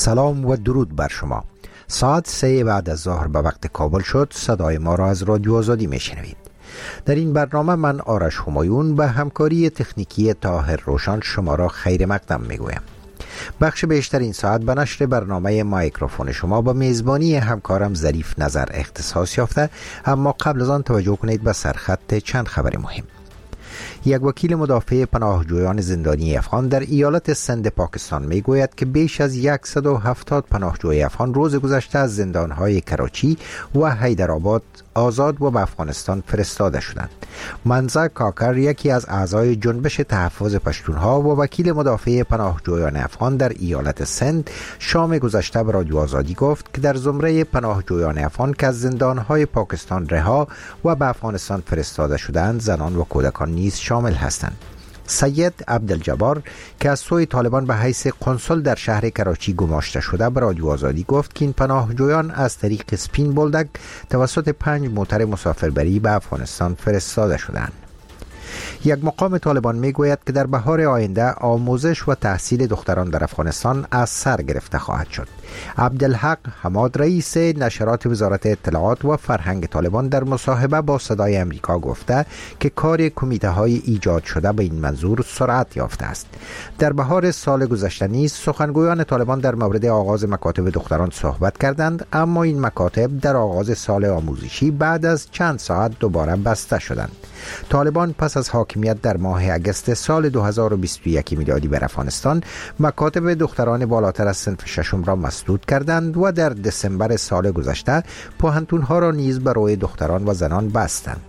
سلام و درود بر شما. ساعت 3 بعد از ظهر به وقت کابل شد. صدای ما را از رادیو آزادی میشنوید. در این برنامه من آرش همایون به همکاری تکنیکی طاهر روشن شما را خیر مقدم میگویم. بخش بیشتر این ساعت به نشر برنامه مایکروفون شما با میزبانی همکارم ظریف نظر اختصاص یافته، اما قبل از آن توجه کنید به سرخط چند خبر مهم. یک وکیل مدافع پناهجویان زندانی افغان در ایالت سند پاکستان می گوید که بیش از 170 پناهجوی افغان روز گذشته از زندانهای کراچی و حیدرآباد آزاد و به افغانستان فرستاده شدند. منزا کاکر، یکی از اعضای جنبش تحفظ پشتونها و وکیل مدافع پناهجویان افغان در ایالت سند، شام گذشته به رادیو آزادی گفت که در زمره پناهجویان افغان که از زندانهای پاکستان رها و به افغانستان فرستاده شدند، زنان و کودکان نیز شامل هستند. سید عبدالجبار که از سوی طالبان به حیث قنسل در شهر کراچی گماشته شده به رادیو آزادی گفت که این پناهجویان از طریق سپین بولدک توسط 5 موتر مسافربری به افغانستان فرستاده شدند. یک مقام طالبان میگوید که در بهار آینده آموزش و تحصیل دختران در افغانستان از سر گرفته خواهد شد. عبدالحق حماد، رئیس نشرات وزارت اطلاعات و فرهنگ طالبان، در مصاحبه با صدای امریکا گفته که کار کمیته های ایجاد شده به این منظور سرعت یافته است. در بهار سال گذشته نیز سخنگویان طالبان در مورد آغاز مکاتب دختران صحبت کردند، اما این مکاتب در آغاز سال آموزشی بعد از چند ساعت دوباره بسته شدند. طالبان پس از حاکمیت در ماه اگست سال 2021 میلادی بر افغانستان مکاتب دختران بالاتر از صنف ششم را مسدود کردند و در دسامبر سال گذشته پوهنتون‌ها را نیز برای دختران و زنان بستند.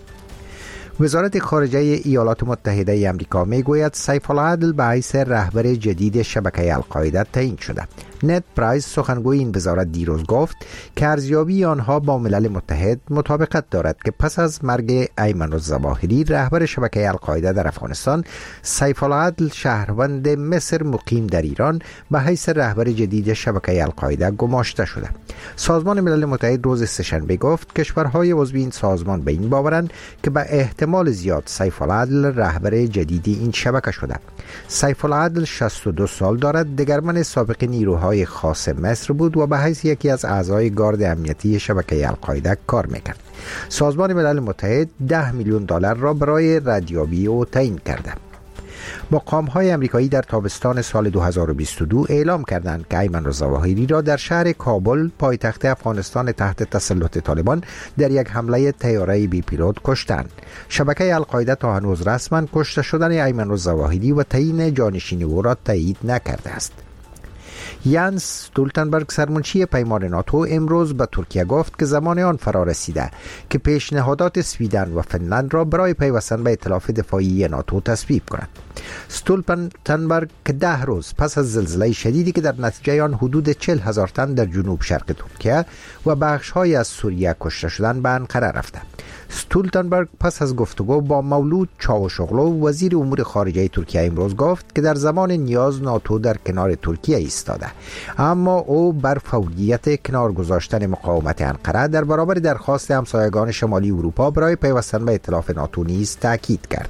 وزارت خارجه ایالات متحده آمریکا میگوید سیف العدل به حیث رهبر جدید شبکه القاعده تعیین شده. نت پرایس، سخنگوی این وزارت، دیروز گفت که ارزیابی آنها با ملل متحد مطابقت دارد که پس از مرگ ایمن الظواهری رهبر شبکه القاعده در افغانستان، سیف العدل شهروند مصر مقیم در ایران به حیث رهبر جدید شبکه القاعده گماشته شده. سازمان ملل متحد روز سه‌شنبه گفت کشورهای عضو این سازمان به این باورند که به احتمال زیاد سیف العدل رهبر جدید این شبکه شده. سیف العدل 62 سال دارد، دگرمن سابق نیروهای خاص مصر بود و به حیث یکی از اعضای گارد امنیتی شبکه القاعده کار میکرد. سازمان ملل متحد 10 میلیون دلار را برای ردیابی او تعیین کرده. مقام‌های آمریکایی در تابستان سال 2022 اعلام کردند که ایمن الظواهری را در شهر کابل، پایتخت افغانستان تحت تسلط طالبان، در یک حمله طیاره بی پیلوت کشتند. شبکه القاعده تا هنوز رسما کشته شدن ایمن الظواهری و تعیین جانشین او را تایید نکرده است. یانس استولتنبرگ، سرمنشی پیمان ناتو، امروز به ترکیه گفت که زمان آن فرا رسیده که پیشنهادات سویدن و فنلند را برای پیوستن به ائتلاف دفاعی ناتو تصویب کند. استولتنبرگ که 10 روز پس از زلزله شدیدی که در نتیجه آن حدود 40,000 تن در جنوب شرق ترکیه و بخش‌های از سوریه کشته شدند، به انقره رفته. استولتنبرگ پس از گفتگو با مولود چاوشوغلو، وزیر امور خارجه ترکیه، امروز گفت که در زمان نیاز ناتو در کنار ترکیه ایستاده، اما او بر فوریت کنار گذاشتن مقاومت انقره در برابر درخواست همسایگان شمالی اروپا برای پیوستن به ائتلاف ناتو نیز تاکید کرد.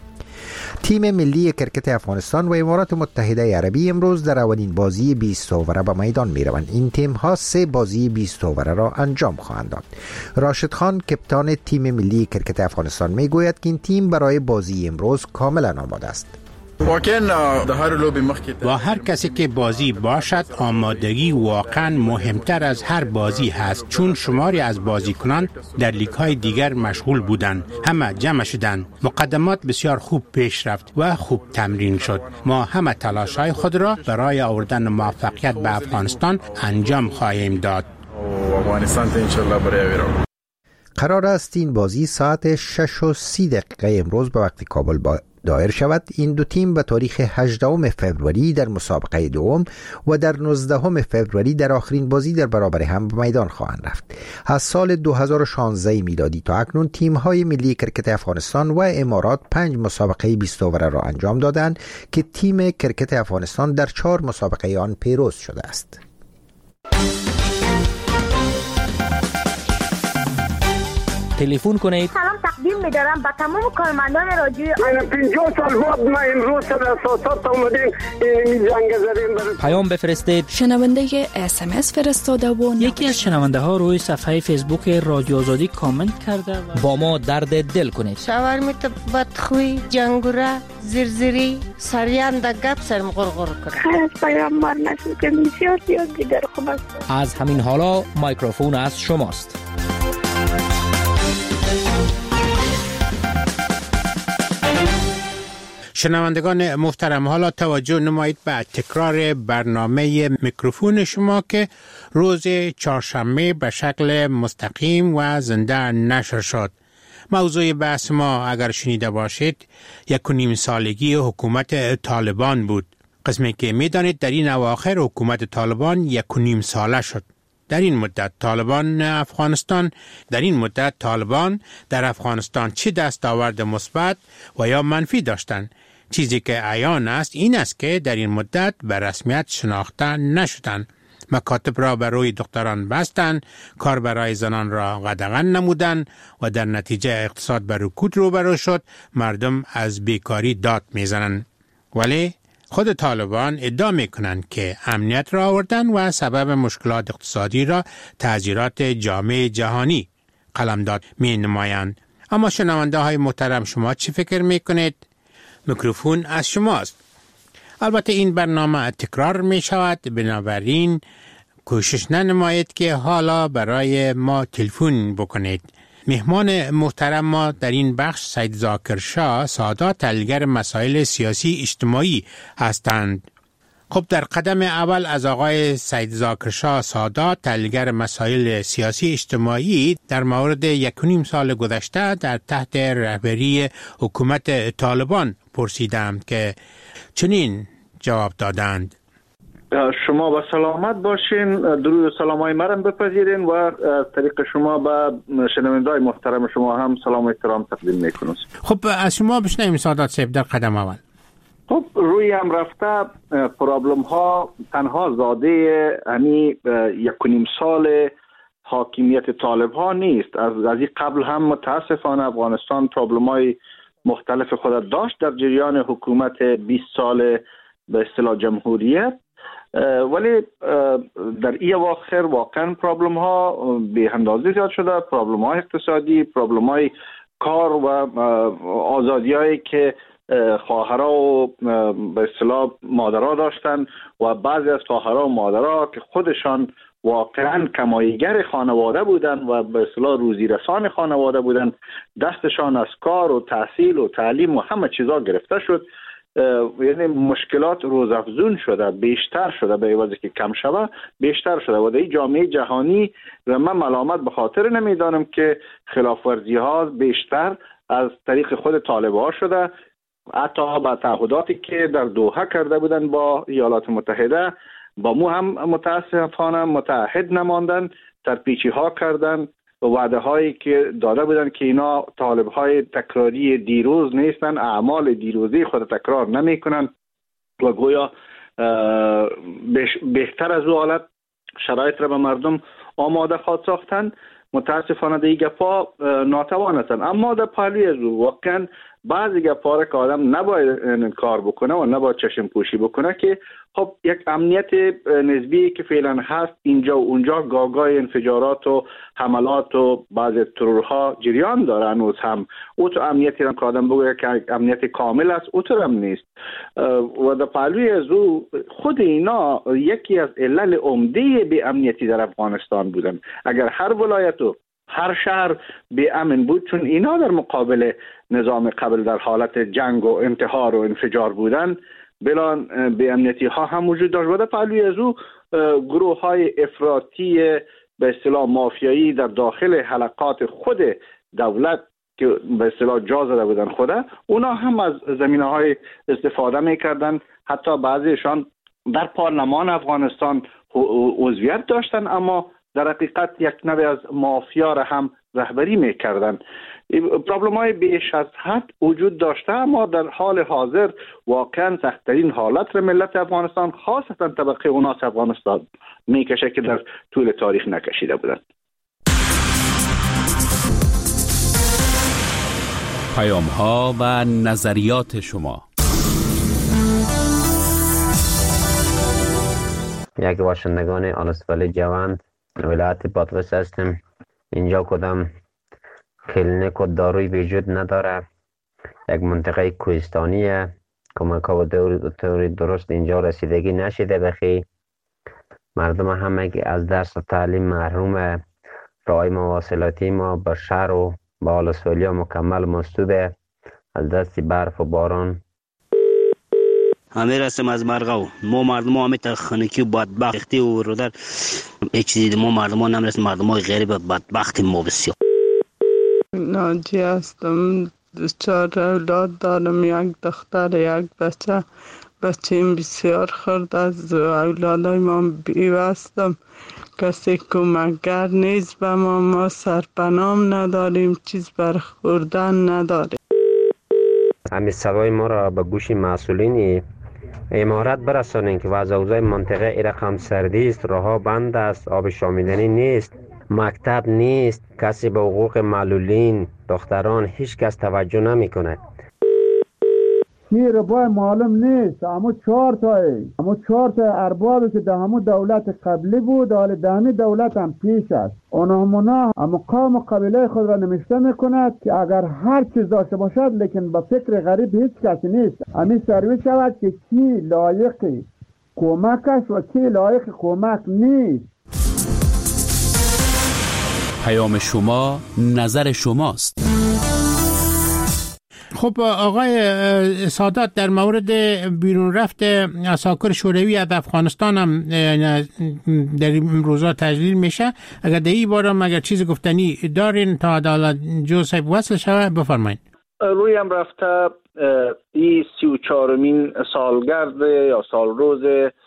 تیم ملی کرکت افغانستان و امارات متحده عربی امروز در اولین بازی 20 اووره به میدان می روند. این تیم ها 3 بازی 20 اووره را انجام خواهند داد. راشد خان، کپتان تیم ملی کرکت افغانستان، می گوید که این تیم برای بازی امروز کاملا آماده است. با هر کسی که بازی باشد، آمادگی واقعا مهمتر از هر بازی هست، چون شماری از بازیکنان در لیگ‌های دیگر مشغول بودند. همه جمع شدند. مقدمات بسیار خوب پیش رفت و خوب تمرین شد. ما همه تلاش‌های خود را برای آوردن موفقیت به افغانستان انجام خواهیم داد. قرار است این بازی ساعت 6:30 امروز به وقت کابل دایر شود. این دو تیم به تاریخ 18 فوریه در مسابقه دوم و در 19 فوریه در آخرین بازی در برابر هم به میدان خواهند رفت. از سال 2016 میلادی تا اکنون تیم‌های ملی کرکت افغانستان و امارات 5 مسابقه 20 اووره را انجام دادند که تیم کرکت افغانستان در 4 مسابقه آن پیروز شده است. تلفن کنید. سلام تقدیم می‌دارم به تمام کارمندان رادیو. من 50 سال بعد ما امروز سر اساسات اومدیم این جنگ زدیم. پیام بفرستید. شنونده SMS فرستاده و یکی از شنونده ها روی صفحه فیسبوک رادیو آزادی کامنت کرده با ما درد دل کنید. شاورمیت بدخوی، جنگوره، زرزری، سریان در گپ سرم غرغر کنه. خیر از پیامبر نشد که بسیار دیگر خوب است. از همین حالا مایکروفون از شماست. شنوندگان محترم، حالا توجه نمایید به تکرار برنامه میکروفون شما که روز چهارشنبه به شکل مستقیم و زنده نشر شد. موضوع بحث ما اگر شنیده باشید 1.5 سالگی حکومت طالبان بود. قسمی که میدانید در این اواخر حکومت طالبان 1.5 ساله شد. در این مدت طالبان در افغانستان چه دستاورد مثبت و یا منفی داشتند؟ چیزی که عیان است این است که در این مدت به رسمیت شناخته نشدند. مکاتب را بر روی دختران بستند، کار برای زنان را قدغن نمودند و در نتیجه اقتصاد بر رکود روبرو شد. مردم از بیکاری داد میزنند. ولی خود طالبان ادعا میکنند که امنیت را آوردن و سبب مشکلات اقتصادی را تأثیرات جامعه جهانی قلمداد می نمایند. اما شنونده های محترم، شما چی فکر میکنید؟ میکروفون از شماست. البته این برنامه تکرار می شود، بنابراین کوشش ننمایید که حالا برای ما تلفن بکنید. مهمان محترم ما در این بخش سید ذاکر شاه سادات، تحلیلگر مسائل سیاسی اجتماعی هستند. خب در قدم اول از آقای سید ذاکر شاه سادات، تحلیلگر مسائل سیاسی اجتماعی، در مورد 1.5 سال گذشته در تحت رهبری حکومت طالبان پرسیدم که چنین جواب دادند. شما با سلامت باشین. درود و سلامای مرم بپذیرین و از طریق شما به شنونده‌های محترم شما هم سلام و احترام تقدیم میکنم. خب از شما بشنویم سادات صاحب در قدم اول. خب روی هم رفته پرابلم ها تنها زاده همین 1.5 سال حاکمیت طالب ها نیست. از این قبل هم متاسفانه افغانستان پرابلم های مختلف خود داشت در جریان حکومت 20 سال به اصطلاح جمهوریت، ولی در این اواخر واقعا پرابلم ها به اندازه زیاد شده. پرابلم های اقتصادی، پرابلم های کار و آزادی هایی که خواهرها و به اصطلاح مادرها داشتن و بعضی از خواهرها و مادرها که خودشان واقعا کماییگر خانواده بودن و به اصطلاح روزی رسان خانواده بودن، دستشان از کار و تحصیل و تعلیم و همه چیزا گرفته شد. یعنی مشکلات روزافزون شده، بیشتر شده، به عوضی که کم شده بیشتر شده و در این جامعه جهانی و من ملامت به خاطر نمیدانم که خلافورزی ها بیشتر از طریق خود طالبان شده. حتی با تعهداتی که در دوحه کرده بودن با ایالات متحده با مو هم متاسفانه متحد نماندن، ترپیچی ها کردن و وعده هایی که داده بودن که اینا طالب های تکراری دیروز نیستن، اعمال دیروزی خود تکرار نمی کنن و گویا بهتر از او حالت شرایط را به مردم آماده خواهد ساختن. متاسفانه دیگه گپا ناتوان هستند، اما در پهلوی از او واقعا بعضی گپا که آدم نباید کار بکنه و نباید چشم پوشی بکنه که خب یک امنیت نسبی که فعلا هست اینجا و اونجا، گاگای انفجارات و حملات و بعضی ترورها جریان داره هنوز هم. او تو امنیتی هم که آدم بگویه که امنیت کامل است او تو هم نیست و در پهلوی از او خود اینا یکی از علل عمده به امنیتی در افغانستان بودن. اگر هر ولایت و هر شهر به امن بود، چون اینا در مقابل نظام قبل در حالت جنگ و انتحار و انفجار بودن، بلان به امنیتی ها هم وجود داشت و در پهلوی از او گروه های افراطی به اصطلاح مافیایی در داخل حلقات خود دولت که به اصطلاح جا زده بودن خوده، اونا هم از زمینه های استفاده میکردن. حتی بعضیشان در پارلمان افغانستان عضویت داشتن اما در حقیقت یک نوع از مافیا را هم رهبری میکردن. پرابلم های بیش از حد وجود داشته، اما در حال حاضر واقعا سخت‌ترین حالت را ملت افغانستان خاصتا طبقه اوناس افغانستان میکشه که در طول تاریخ نکشیده بودند. پیام‌ها و نظریات شما. یک باشندگان آلسوال جوند ولایت بادغیس هستیم. اینجا کدام کلینیک و داروی وجود نداره. یک منطقه کوهستانیه. کمک ها و طور درست اینجا رسیدگی نشده بخی. مردم همه از درس و تعلیم محرومه. راهی مواصلاتی ما به شهر و به آلسوالیا مکمل مسدوده از دست برف و باران. امیر هستم از مرغاو. ما مردم همه تخنیکی و بدبختی و رو در هیچ چیزی ما مردم ها نمیرسیم. مردم های غریب بدبختی ما بسیار. ناجی هستم. 4 اولاد دارم، یک دختر یک بچه. بچه‌ام بسیار خرد از اولادای ما بیوستم. کسی کمکگر نیست به ما سرپنام نداریم، چیز برخوردن نداریم. همین صدای ما را به گوش مسئولین امارات برسانین که وضع اوضاع منطقه ای رقم سردی است، راه‌ها بند است، آب شامیدنی نیست، مکتب نیست، کسی به حقوق معلولین دختران هیچ کس توجه نمی‌کنه. شیر بای معلوم نیست. همو 4 تا اربابی که در همو دولت قبلی بود، حال دهمی دولت هم پیش است. اونا همو قوم و قبیله خود را نمیشته میکند که اگر هر چیز داشته باشد لیکن با فکر غریب هیچ کسی نیست. همین سروی شود که کی لایق کمک است و کی لایق کمک نیست. پیام شما نظر شماست. خب آقای سادات، در مورد بیرون رفت عساکر شوروی از افغانستان هم در این روزا تجلیل میشه. اگر در این باره اگر چیز گفتنی دارین تا عدالت جوزف وصل شود بفرمایید. روی هم رفته این 34مین سالگرد یا سال روز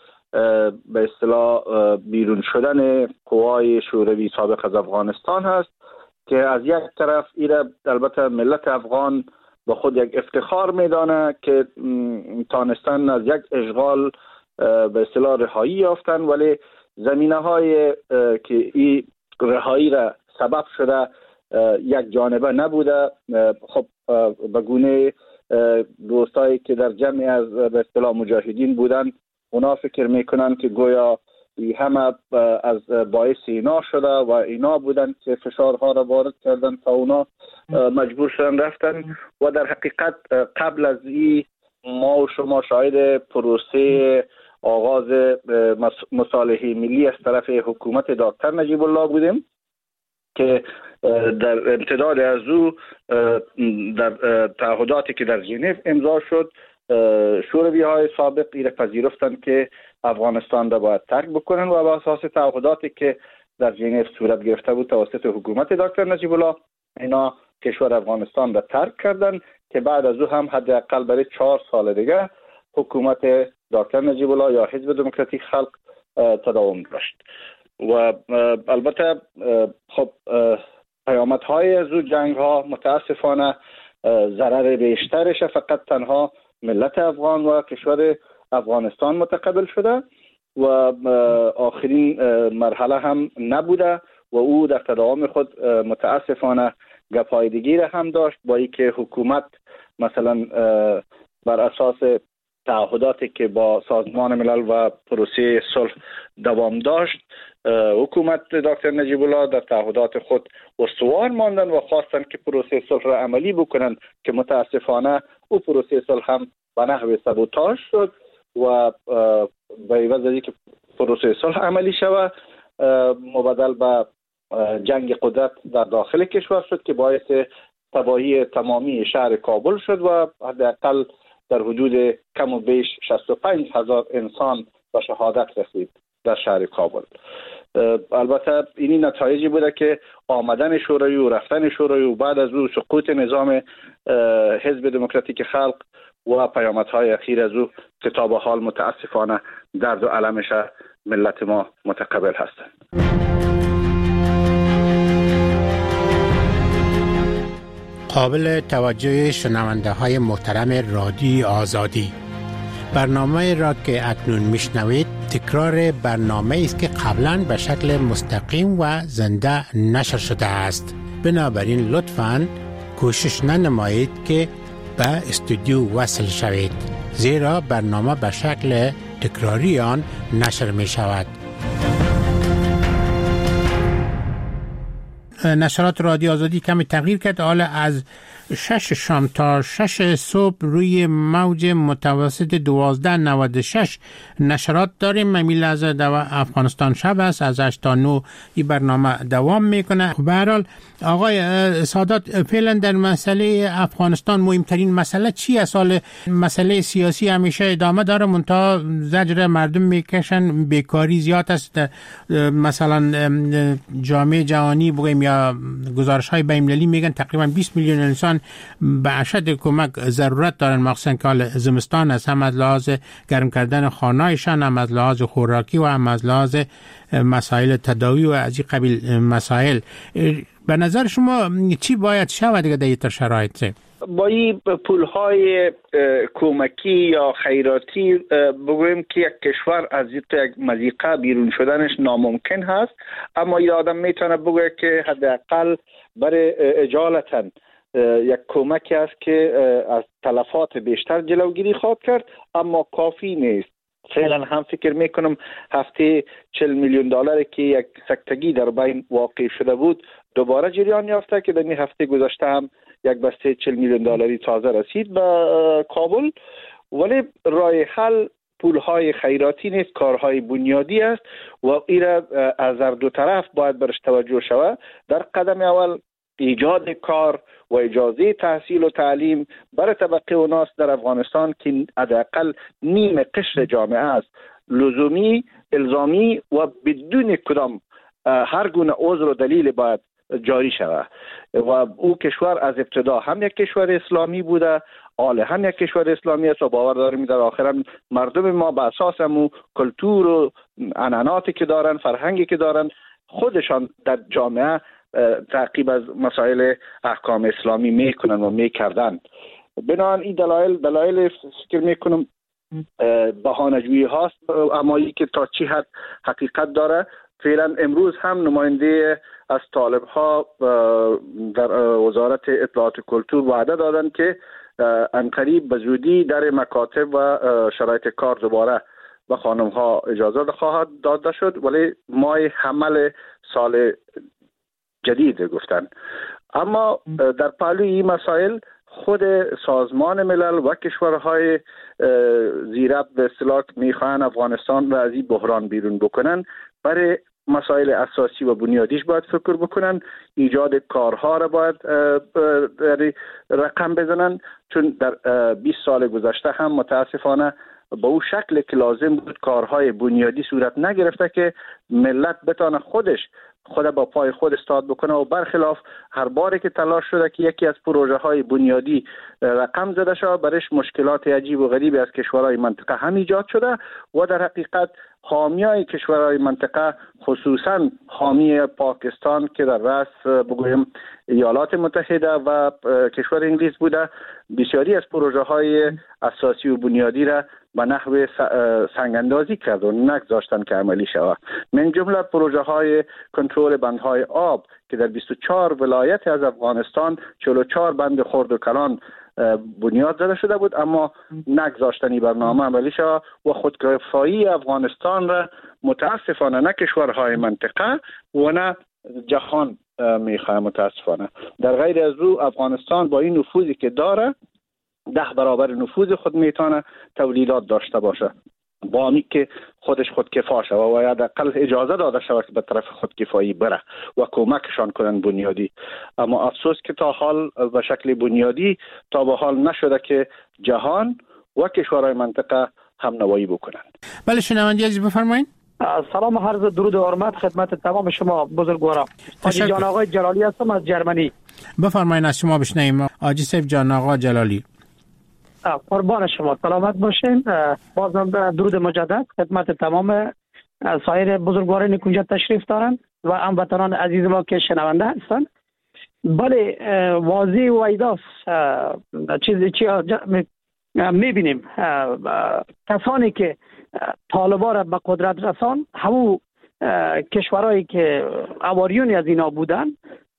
به اصطلاح بیرون شدن قوای شوروی سابق از افغانستان هست که از یک طرف ایره البته ملت افغان با خود یک افتخار میدانه که تانستن از یک اشغال به اصطلاح رهایی یافتن، ولی زمینه های که این رهایی را سبب شده یک جانبه نبوده. خب به گونه دوستایی که در جمعی از به اصطلاح مجاهدین بودن، اونا فکر میکنن که گویا همه از باعث اینا شده و اینا بودن که فشارها را وارد کردن تا اونا مجبور شدن رفتن. و در حقیقت قبل از این ما و شما شاهد پروسه آغاز مصالحه ملی از طرف حکومت دکتر نجیب الله بودیم که در امتداد از او در تعهداتی که در ژنو امضا شد، شوروی های سابق ایره پذیرفتند که افغانستان را باید ترک بکنن و با اساس تعهداتی که در ژنو صورت گرفته بود توسط حکومت دکتر نجیب الله، اینا کشور افغانستان را ترک کردن که بعد از او هم حداقل برای 4 سال دیگه حکومت دکتر نجیب الله یا حزب دموکراتیک خلق تداوم داشت. و البته خب پیامدهای از او جنگ ها متاسفانه ضرر بیشترش فقط تنها ملت افغان و کشور افغانستان متقبل شده و آخرین مرحله هم نبوده و او در تداوم خود متاسفانه گپای دیگه هم داشت، با اینکه حکومت مثلا بر اساس تعهداتی که با سازمان ملل و پروسه صلح دوام داشت، حکومت دکتر نجیب الله در تعهدات خود استوار ماندن و خواستن که پروسه صلح را عملی بکنن که متاسفانه او پروسه صلح هم به نحو سابوتاژ شد و به عوض از اینکه پروسه صلح عملی شود مبدل به جنگ قدرت در داخل کشور شد که باعث تباهی تمامی شهر کابل شد و حداقل در حدود کم و بیش 65,000 انسان به شهادت رسید در شهر کابل. البته اینی نتایجی بوده که آمدن شوروی و رفتن شوروی و بعد از او سقوط نظام حزب دموکراتیک خلق و پیامدهای اخیر از او که تا به حال متاسفانه درد و علمش ملت ما متقبل هستند. قابل توجه شنونده های محترم رادیو آزادی، برنامه را که اکنون میشنوید تکرار برنامه است که قبلا به شکل مستقیم و زنده نشر شده است. بنابراین لطفاً کوشش ننمایید که به استودیو وصل شوید، زیرا برنامه به شکل تکراری آن نشر می شود. نشرات رادیو آزادی کمی تغییر کرد. حالا از 6 شام تا 6 صبح روی موج متوسط 1296 نشرات داریم. میل از افغانستان شب است، از 8 تا 9 این برنامه دوام میکنه. به هر حال آقای سادات، فعلا در مسئله افغانستان مهمترین مسئله چی است؟ مسئله سیاسی همیشه ادامه داره، منتها زجر مردم میکشن، بیکاری زیاد است. مثلا جامعه جهانی بگیم یا گزارش های بین‌المللی میگن تقریبا 20 میلیون انسان به اشد کمک ضرورت دارن، مخصوصا که حال زمستان است، هم از لحاظ گرم کردن خانه‌هایشان، هم از لحاظ خوراکی و هم از لحاظ مسائل تداوی و از این قبیل مسائل. به نظر شما چی باید شود دیگه در این شرایط؟ با این پولهای کمکی یا خیراتی بگویم که یک کشور از یک مضیقه بیرون شدنش ناممکن هست، اما این آدم میتونه بگوید که حداقل برای اجالتاً یک کمکی است که از تلفات بیشتر جلوگیری خواهد کرد، اما کافی نیست. فعلا هم فکر میکنم هفته 40 میلیون دلاری که یک سکتگی در بین واقع شده بود دوباره جریان یافته که در این هفته گذشته هم یک بسته 40 میلیون دلاری تازه رسید به کابل. ولی راه حل پولهای خیراتی نیست، کارهای بنیادی است و این را از هر دو طرف باید برش توجه شود. در قدم اول ایجاد کار و اجازه تحصیل و تعلیم برای طبقه و ناس در افغانستان که حداقل نیم قشر جامعه است، لزومی، الزامی و بدون کدام هر گونه عذر و دلیل باید جاری شود. و او کشور از ابتدا هم یک کشور اسلامی بوده، حال هم یک کشور اسلامی است و باور داریم در آخر مردم ما به اساس همون کلتور و عنعناتی که دارن، فرهنگی که دارن، خودشان در جامعه تعقیب از مسائل احکام اسلامی میکنن و میکردن. بنابراین این دلایل فکر میکنم بهانه‌جویی هاست، اما این که تا چی حد حقیقت داره. فعلا امروز هم نماینده از طالب ها در وزارت اطلاعات و کلتور وعده دادن که عنقریب به زودی در مکاتب و شرایط کار دوباره به خانم ها اجازه خواهد داده شد، ولی ماه حمل سال جدید گفتن. اما در پهلوی این مسائل خود سازمان ملل و کشورهای زیرب به اصطلاح میخواهند افغانستان را از این بحران بیرون بکنن. برای مسائل اساسی و بنیادیش باید فکر بکنن، ایجاد کارها را باید رقم بزنن، چون در 20 سال گذشته هم متاسفانه با او شکل که لازم بود کارهای بنیادی صورت نگرفته که ملت بتانه خود با پای خود استاد بکنه و برخلاف هر باری که تلاش شده که یکی از پروژه های بنیادی رقم زده شد، برش مشکلات عجیب و غریبی از کشورهای منطقه هم ایجاد شده و در حقیقت حامیای کشورهای منطقه خصوصا حامی پاکستان که در رأس بگویم ایالات متحده و کشور انگلیس بوده، بسیاری از پروژه های اساسی و بنیادی را به نحو سنگاندازی کرد و نگذاشتن که عملی شود. من جمله پروژه های کنترل بندهای آب که در 24 ولایت از افغانستان 44 بند خرد و کلان بنیاد زده شده بود، اما نگذاشتنی برنامه عملی شود و خودکفایی افغانستان را متاسفانه نه کشورهای منطقه و نه جهان میخواه متاسفانه. در غیر از او افغانستان با این نفوذی که داره 10 برابر نفوذ خود میتونه تولیدات داشته باشه، با امی که خودش خودکفا شود و حداقل اجازه داده شود که به طرف خودکفایی بره و کمکشان کنن بنیادی. اما افسوس که تا حال به شکل بنیادی تا به حال نشده که جهان و کشورهای منطقه هم نوایی بکنن. بله شنونده عزیز بفرمایید. سلام و عرض درود و حرمت خدمت تمام شما بزرگواران. حاجی جان آقای جلالی هستم از جرمنی. بفرمایید از شما بشنویم. حاجی سیف جان آقا جلالی. قربان شما، سلامت باشین. بازم درود مجدد خدمت تمام سایر بزرگواران که اینجا تشریف دارن و هموطنان عزیز ما که شنونده هستن. بله واضح و ایداست چیزی میبینیم کسانی که طالبان را به قدرت رسان همون کشورهایی که اواریونی از اینا بودن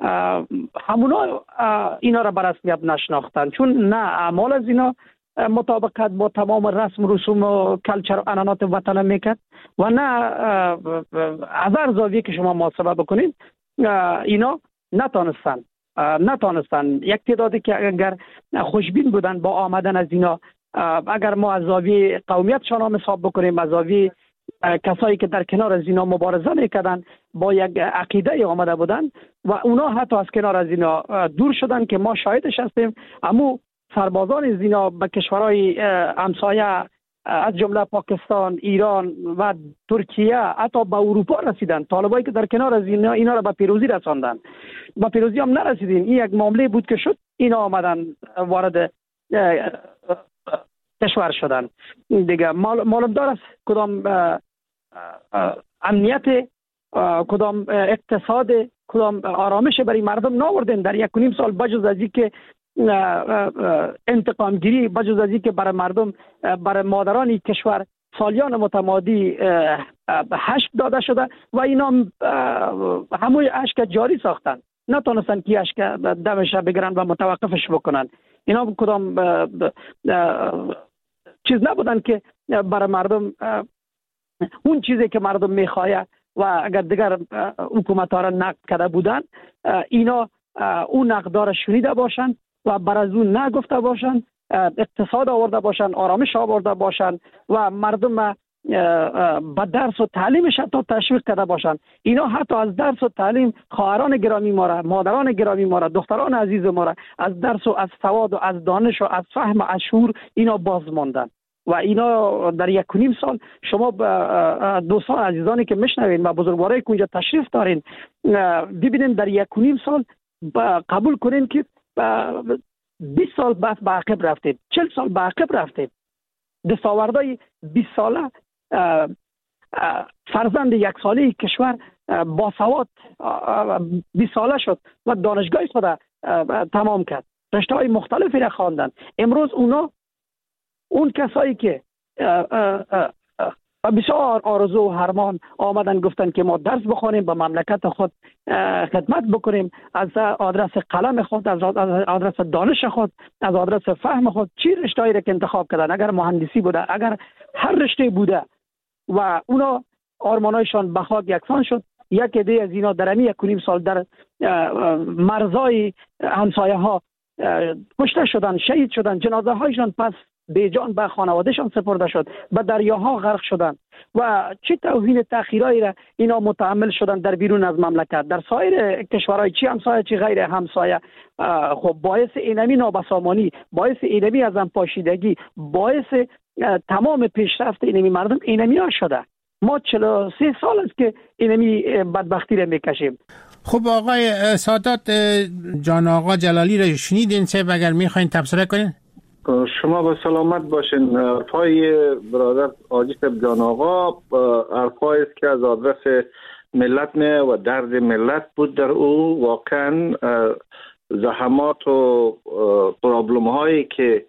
همونا اینا را به رسمیت نشناختن، چون نه اعمال از اینا مطابقت با تمام رسم رسوم و کلچر و عنعنات وطن میکرد و نه از هر زاویه که شما محاسبه بکنید اینا نتانستن. یک تعدادی که اگر خوشبین بودن با آمدن از اینا، اگر ما از زاویه قومیتشان هم حساب بکنیم، از زاویه کسایی که در کنار از اینا مبارزه میکردن با یک عقیده آمده بودن و اونا حتی از کنار از اینا دور شدن که ما شاهدش هستیم. اما سربازان از اینا به کشورهای همسایه از جمله پاکستان، ایران و ترکیه، حتی به اروپا رسیدن. طالبایی که در کنار از اینا را به پیروزی رساندن. به پیروزی هم نرسیدین. این یک معامله بود که شد، اینا آمدن وارد کشور شدن دیگه. معلوم دار است کدام امنیت، کدام اقتصاد، کدام آرامش برای مردم ناوردن در 1.5 سال، بجز از اینکه انتقام گیری، بجز از اینکه برای مردم، برای مادران کشور سالیان متمادی حشک داده شده و اینا همون حشک جاری ساختن، نتونستن که حشک دمش بگیرن و متوقفش بکنن. اینا کدام چیز نبودن که برای مردم اون چیزی که مردم میخواه و اگر دیگر حکومت ها را نقد کرده بودن، اینا اون نقدار شنیده باشن و بر از اون نگفته باشن، اقتصاد آورده باشن، آرامش آورده باشن و مردم با درس و تعلیمش حتی تشویق کرده باشن. اینا حتی از درس و تعلیم خواهران گرامی ما را، مادران گرامی ما را، دختران عزیز ما را از درس و از سواد و از دانش و از فهم و از شعور اینا باز ماندن. و اینا در 1.5 سال شما دوستان عزیزانی که میشنوین و بزرگوارایی که اونجا تشریف دارین ببینین، در 1.5 سال قبول کنین که 20 سال بعد به عقب رفتید، 40 سال به عقب رفتید. دستاوردهای 20 ساله فرزند 1 ساله کشور با سواد 20 ساله شد و دانشگاه خود تمام کرد، رشته های مختلفی را خواندن. امروز اون کسایی که بسیار آرزو و هرمان آمدن گفتن که ما درس بخونیم، به مملکت خود خدمت بکنیم، از آدرس قلم خود، از آدرس دانش خود، از آدرس فهم خود، چی رشته‌ای را که انتخاب کردن، اگر مهندسی بوده، اگر هر رشته بوده و اونا آرمانایشان به خاک یکسان شد. یک عده از اینا در 1.5 سال در مرزهای همسایه ها کشته شدن، شهید شدن، جنازه هایشان پس بیجان به خانوادهشان سپرده شد، به دریاها غرق شدن و چه توهین تأخیرایی را اینا متحمل شدن در بیرون از مملکت، در سایر کشورهای چی همسایه چی غیر همسایه. خب باعث اینمی نابسامانی، باعث اینمی از پاشیدگی، باعث تمام پیشرفت اینمی مردم اینمی ها شده. ما 43 سال است که اینمی بدبختی را میکشیم. خب آقای سادات، جان آقا جلالی را شنیدین؟ چه اگر میخواین تبصره کنین؟ شما با سلامت باشین. حرفای برادر حاجی صاحب جان آقا حرفایی است که از آدرس ملت و درد ملت بود. در او واقعا زحمات و پرابلم هایی که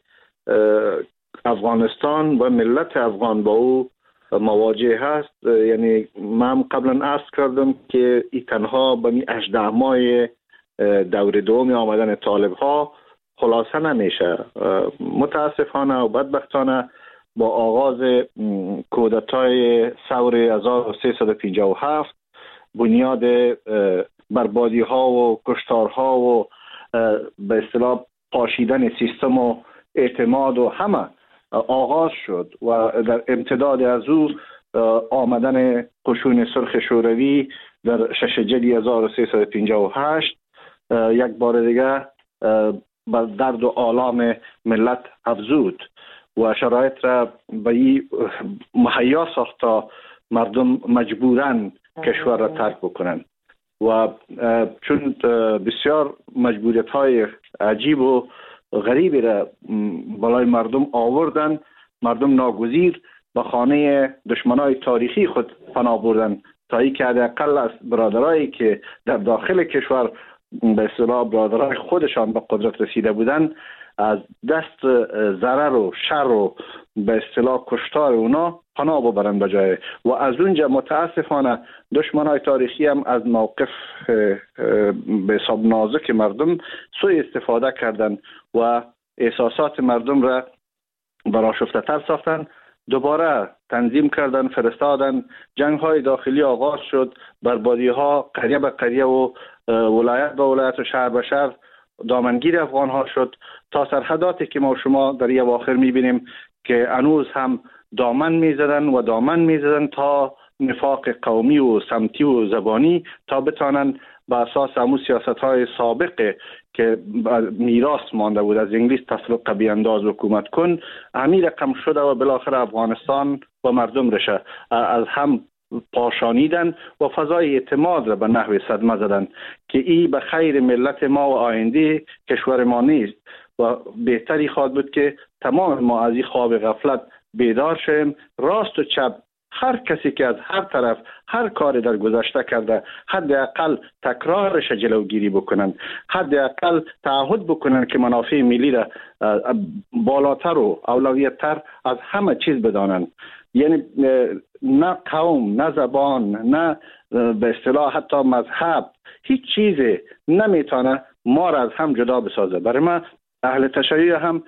افغانستان و ملت افغان با او مواجه هست، یعنی من قبلا عرض کردم که این تنها به 18 ماه دور دوم آمدن طالب ها خلاصه نمیشه. متاسفانه و بدبختانه با آغاز کودتای ثور 1357 بنیاد بربادی ها و کشتار ها و به اصطلاح پاشیدن سیستم و اعتماد و همه آغاز شد و در امتداد از او آمدن قشون سرخ شوروی در 6 جدی 1358 یک بار دیگه بر درد و آلام ملت افزود و شرایط را به این مهیا ساخت مردم مجبورن کشور را ترک بکنن و چون بسیار مجبوریت های عجیب و غریبی را بالای مردم آوردن، مردم ناگزیر به خانه دشمنای تاریخی خود پناه بردن تا ای که حداقل از برادرایی که در داخل کشور به اصطلاح برادرای خودشان به قدرت رسیده بودن از دست ضرر و شر و به اصطلاح کشتار اونا پناه ببرن بجای و از اونجا متاسفانه دشمنای تاریخی هم از موقف به حساب نازک مردم سوء استفاده کردن و احساسات مردم را برآشفته تر ساختن، دوباره تنظیم کردن، فرستادن، جنگ های داخلی آغاز شد، بربادی ها قریه به قریه و ولایت به ولایت و شهر به شهر دامنگیر افغان ها شد تا سرحداتی که ما شما در یه اواخر میبینیم که هنوز هم دامن میزدن تا نفاق قومی و سمتی و زبانی تا بتانن با اساس همون سیاست های سابقه که میراث مانده بود از انگلیس تسلط قوی انداز حکومت کن همین رقم شده و بالاخره افغانستان و مردم رشه از هم پاشانیدن و فضای اعتماد را به نحو صدمه زدن که این به خیر ملت ما و آینده کشور ما نیست و بهتری خواهد بود که تمام ما از این خواب غفلت بیدار شیم. راست و چپ هر کسی که از هر طرف هر کاری در گذشته کرده حداقل تکرارش جلوگیری بکنن، حداقل تعهد بکنن که منافع ملی را بالاتر و اولویت‌تر از همه چیز بدانن. یعنی نه قوم، نه زبان، نه به اصطلاح حتی مذهب، هیچ چیزی نمیتونه ما را از هم جدا بسازه. برای من اهل تشیع هم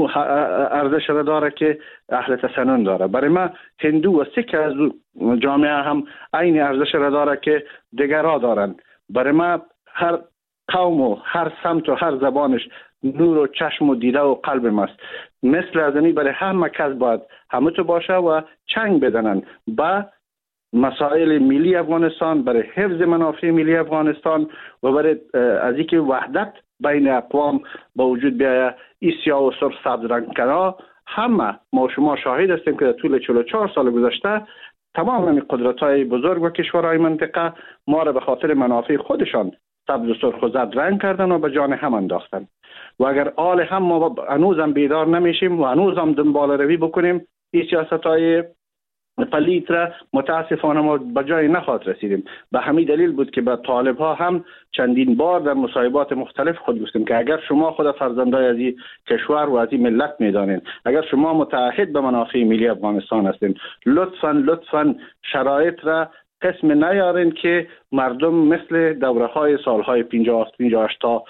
ارزش را داره که اهل تسنن داره. برای من هندو و سیک از جامعه هم عین ارزش را داره که دیگرها دارن. برای من هر قوم و هر سمت و هر زبانش نور و چشم و دیده و قلب ماست. مثل ازنی برای همه کس باید همه تو باشه و چنگ بدنن با مسائل ملی افغانستان، برای حفظ منافع ملی افغانستان و برای از اینکه وحدت بین اقوام با وجود بیاید. این سیاه و سرخ سبز رنگ کنا همه ما شما شاهد هستیم که در طول 44 سال گذشته تمام این قدرت‌های بزرگ و کشورهای منطقه ما را به خاطر منافع خودشان سبز و سرخ و زرد رنگ کردن و به جان هم انداختن. و اگر آل هم ما هنوزم بیدار نمیشیم و هنوزم دنبال روی بکنیم این سیاست‌های پلیت را متاسفانه ما به جای نخواهد رسیدیم. به همین دلیل بود که به طالب ها هم چندین بار در مصاحبات مختلف خود گفتیم که اگر شما خود فرزندای از این کشور و از این ملت میدانین، اگر شما متعهد به منافع ملی افغانستان هستین، لطفاً شرایط را قسم نیارین که مردم مثل دوره های سالهای 58 تا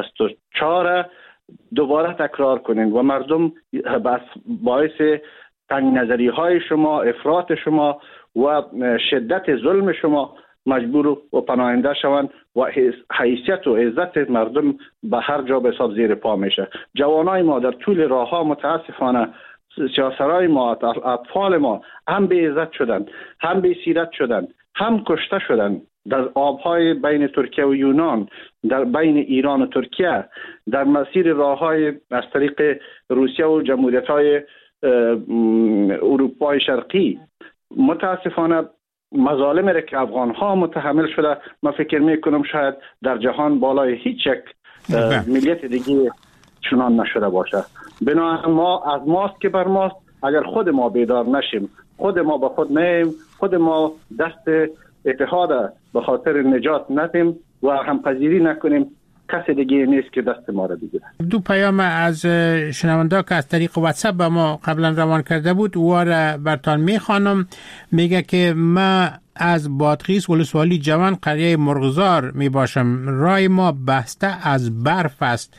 64 دوباره تکرار کنین و مردم باعث تنگ نظری های شما، افراط شما و شدت ظلم شما مجبور و پناهنده شوند و حیثیت و عزت مردم به هر جا به حساب زیر پا میشه. جوانای ما در طول راه ها متاسفانه سیاسرای ما، اطفال ما هم به عزت شدن، هم به سیرت شدن، هم کشته شدن در آبهای بین ترکیه و یونان، در بین ایران و ترکیه، در مسیر راههای از طریق روسیه و جمهوریت‌های اروپای شرقی. متاسفانه مظالمی را که افغان ها متحمل شده من فکر میکنم شاید در جهان بالای هیچ یک ملیت دیگه چنان نشده باشه. بنابراین ما از ماست که بر ماست، اگر خود ما بیدار نشیم، خود ما به خود نیم، خود ما دست اتحاد به خاطر نجات ندیم و همپذیری نکنیم، کسی دیگه نیست که دست ما را بگیره. دو پیام از شنونده که از طریق واتساپ به ما قبلا روان کرده بود و را برتان میخوانم. میگه که ما از بادغیس ولسوالی جوان قریه مرغزار می باشم. رای ما بسته از برف است.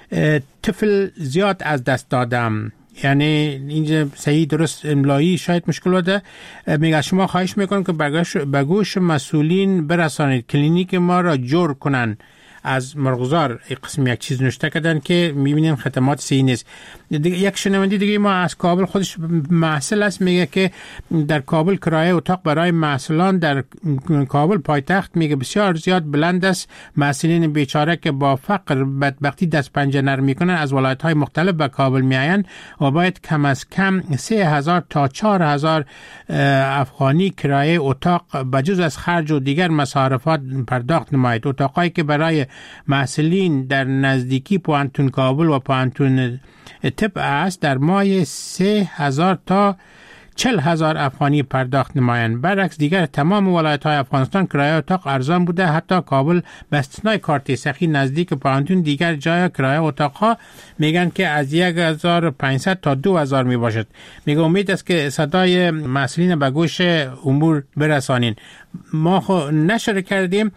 طفل زیاد از دست دادم. یعنی اینجا صحیح درست املایی شاید مشکل بوده. میگه شما خواهش میکنم که به گوش مسئولین برسانید کلینیک ما را جور کنن. از مرغزار قسم یک چیز نوشته کردن که میبینیم خدمات صحیح نیست. یک شنونده دیگه ما از کابل خودش محصل است، میگه که در کابل کرایه اتاق برای محصلان در کابل پایتخت میگه بسیار زیاد بلند است. محصلین بیچاره که با فقر بدبختی دست پنجه نرم میکنن از ولایت‌های مختلف به کابل میآیند و باید کم از کم 3000 تا 4000 افغانی کرایه اتاق بجز از خرج و دیگر مصارفات پرداخت نماید. اتاقایی که برای محصلین در نزدیکی پوانتون کابل و پوانتون طب است در ماه 3000 تا 40,000 افغانی پرداخت نمایند. برعکس دیگر تمام ولایت‌های افغانستان کرایه اتاق ارزان بوده. حتی کابل به استثنای کارت سخی نزدیک پانتون دیگر جای کرایه اتاق‌ها میگن که از 1,500 تا 2,000 می باشد. میگه امید است که صدای مسئولین به گوش امور برسانین. ما خو نشر کردیم.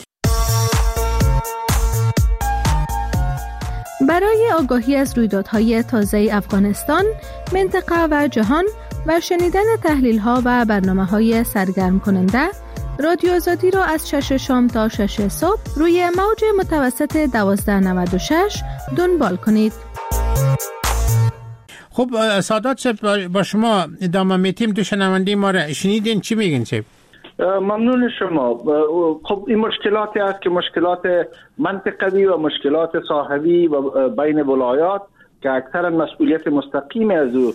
برای آگاهی از رویدادهای تازه افغانستان، منطقه و جهان و شنیدن تحلیل‌ها و برنامه‌های سرگرم کننده، رادیو آزادی را از 6 شام تا 6 صبح روی موج متوسط 1296 دنبال کنید. خب سادات صاحب، با شما ادامه میتیم. دو شنونده ما را شنیدین، چی میگین صاحب؟ ممنون شما. خب این مشکلاتی است که مشکلات منطقوی و مشکلات ساحوی و بین ولایات که اکثرا مسئولیت مستقیم از او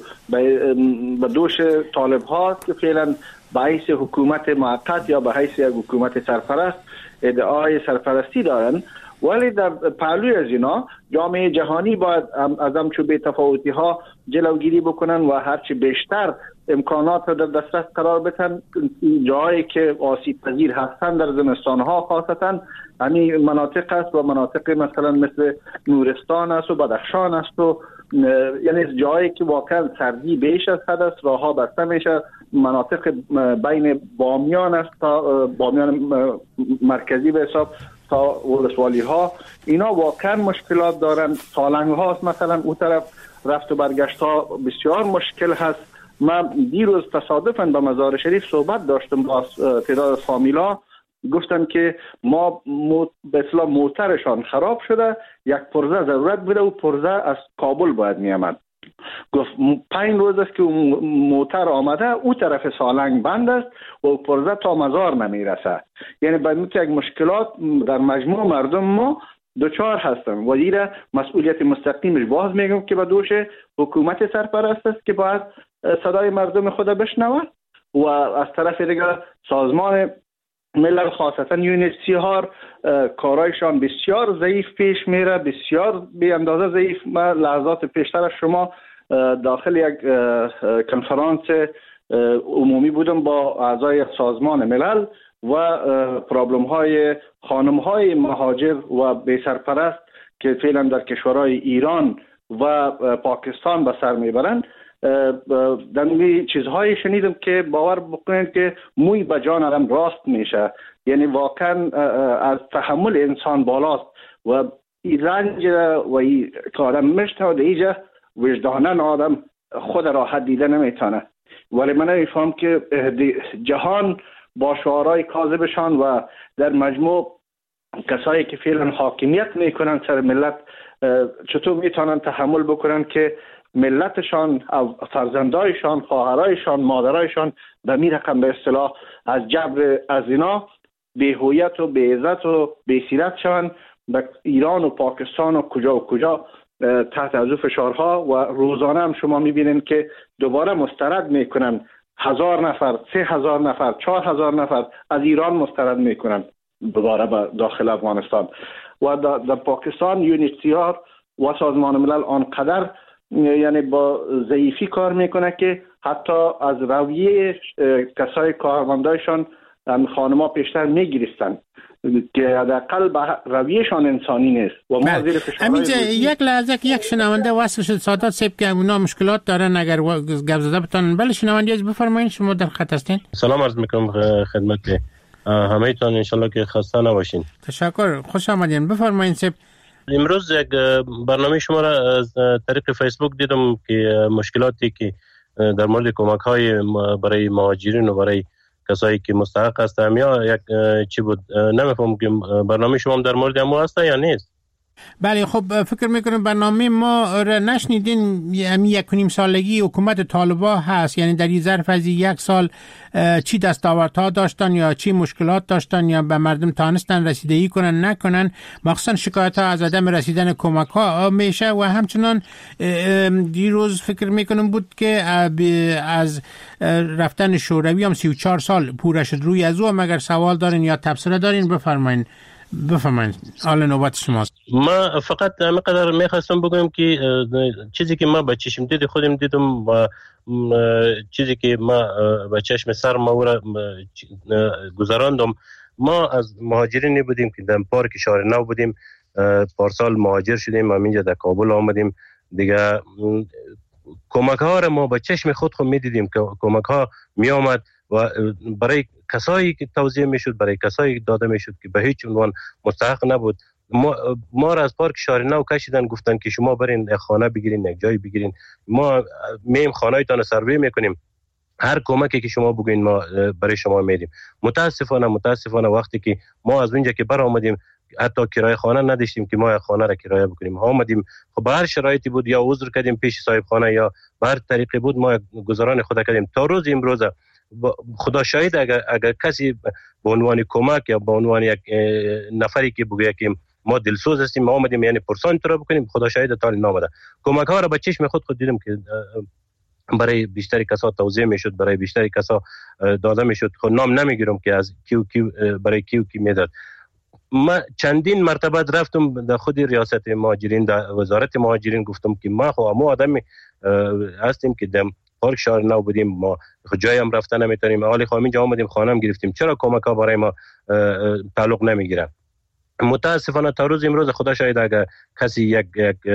به دوش طالب هاست که فعلا به حیث حکومت موقت یا به حیث یک حکومت سرپرست ادعای سرپرستی دارند، ولی در پهلوی از اینا جامعه جهانی باید از همچون بی‌تفاوتی ها جلوگیری بکنن و هرچی بیشتر امکانات را در دسترس قرار بدن. جایی که آسیب پذیر هستند در زمستان ها خاصتا همین مناطق است و مناطق مثلا مثل نورستان است و بدخشان است و یعنی جایی که واقعا سردی بیش از حد است، راه ها بسته میشه. مناطق بین بامیان است تا بامیان مرکزی به حساب تا ولسوالی ها، اینا واقعا مشکلات دارن. سالنگ هاست مثلا اون طرف رفت و برگشت ها بسیار مشکل هست. من دیروز تصادفاً به مزار شریف صحبت داشتم با تعداد فامیلا، گفتن که ما به اصطلاح موترشان خراب شده، یک پرزه ضرورت بوده و پرزه از کابل باید می آمد. گفت 5 روز است که موتر آمده، او طرف سالنگ بند است و پرزه تا مزار نمی رسه. یعنی باید یک مشکلات در مجموع مردم ما دوچار هستن و دیره مسئولیت مستقیمش باز میگم که به دوش حکومت سرپرست است که باید صدای مردم خود بشنوه و از طرف دیگر سازمان ملل خاصتا UNHCR کارایشان بسیار ضعیف پیش میره، بسیار بی اندازه ضعیف. من لحظات پیشتر از شما داخل یک کنفرانس عمومی بودم با اعضای سازمان ملل و پرابلم های خانم های مهاجر و بی سرپرست که فعلا در کشورهای ایران و پاکستان به سر میبرند. در این چیزهایی شنیدم که باور بکنید که موی به جان آدم راست میشه. یعنی واقعا از تحمل انسان بالاست و این رنج و این که آدم میشته و دیگه وجدانن آدم خود راحت دیده نمیتونه. ولی من نمیفهم که جهان با شعارهای کاذبشان و در مجموع کسایی که فعلا حاکمیت میکنن سر ملت چطور میتونن تحمل بکنن که ملتشان، فرزندایشان، خواهرایشان، مادرایشان به می رقم به اصطلاح از جبر از اینا به هویت و به عزت و به سیرت شوند به ایران و پاکستان و کجا تحت از فشارها و روزانه هم شما میبینید که دوباره مسترد میکنن 1000 نفر، 3000 نفر، 4000 نفر از ایران مسترد میکنن دوباره به داخل افغانستان و در پاکستان UNHCR و سازمان ملل آنقدر یعنی با ضعیفی کار میکنه که حتی از رویه کسای کارمندایشان خانما پیشتر میگیرستن که حداقل به رویهشان انسانی نیست و ما زیر فشار. یک لحظه که یک شنونده وصل شد سادات صاحب که اونا مشکلات دارن، اگر گپ زده بتونن. بله شنونده از بفرمایید، شما در خط هستین. سلام عرض میکنم خدمت همه تون، انشالله که خسته نباشین. تشکر، خوش آمدین. بفرمایید صاحب. امروز یک برنامه شما را از طریق فیسبوک دیدم که مشکلاتی که در مورد کمک های برای مهاجرین و برای کسایی که مستحق هستند یا یک چی بود، نمیفهم که برنامه شما در مورد همو هسته یا نیست. بله خب فکر میکنم برنامه ما را نشنیدین. 1.5 سالگی حکومت طالبان هست، یعنی در این ظرف از 1 سال چی دستاوردها داشتن یا چی مشکلات داشتن یا به مردم تانستن رسیدگی کنن نکنن، مخصوصا شکایت ها از عدم رسیدن کمک ها میشه. و همچنان دیروز فکر میکنم بود که از رفتن شوروی هم 34 سال پوره شد. روی از او مگر سوال دارین یا تبصره دارین بفرمایین. بفرمایید، حال نوبت شماست. ما فقط همینقدر میخواستم بگم که چیزی که ما به چشم دید خودم دیدم و چیزی که ما به چشم سر ما گذراندم، ما از مهاجرینی بودیم که در پارک شهر نو بودیم. پارسال مهاجر شدیم، ما اینجا در کابل آمدیم دیگه. کمک ها را ما به چشم خود میدیدیم که کمک ها می آمد و برای کسایی که توزیع میشد، برای کسایی داده میشد که به هیچ عنوان مستحق نبود. ما را از پارک شهر نو کشیدن، گفتن که شما برین خانه بگیرین، یک جای بگیرین، ما میم خانه‌تان سروی میکنیم، هر کمکی که شما بگین ما برای شما میدیم. متاسفانه وقتی که ما از اونجا که بر آمدیم حتی کرایه خانه نداشتیم که ما خانه را کرایه بکنیم. آمدیم خب به هر شرایطی بود، یا عذر کردیم پیش صاحب خانه یا به هر طریقی بود ما گزاران خود کردیم. تا روز امروز خدا شاهد اگر کسی به عنوان کمک یا به عنوان یک نفری که بگه که ما دلسوز هستیم ما آمدیم یعنی پرسان تو را بکنیم، خدا شاهد تا نامده. کمک ها را به چشم خود دیدیم که برای بیشتری کسا توزیع میشد، برای بیشتری کسا داده میشد. خود نام نمیگیرم که از کیو برای کیو کی میداد. ما چندین مرتبه رفتم در خود ریاست مهاجرین، در وزارت مهاجرین، گفتم که ما ما آدمی هستیم که در پارک شهر نو بودیم، ما جایی هم رفتن نمیتونیم، حالی خواهیم اینجا آمدیم خانه هم گرفتیم، چرا کمک ها برای ما تعلق نمیگیره؟ متاسفانه تا روز امروز خدا شاید اگر کسی یک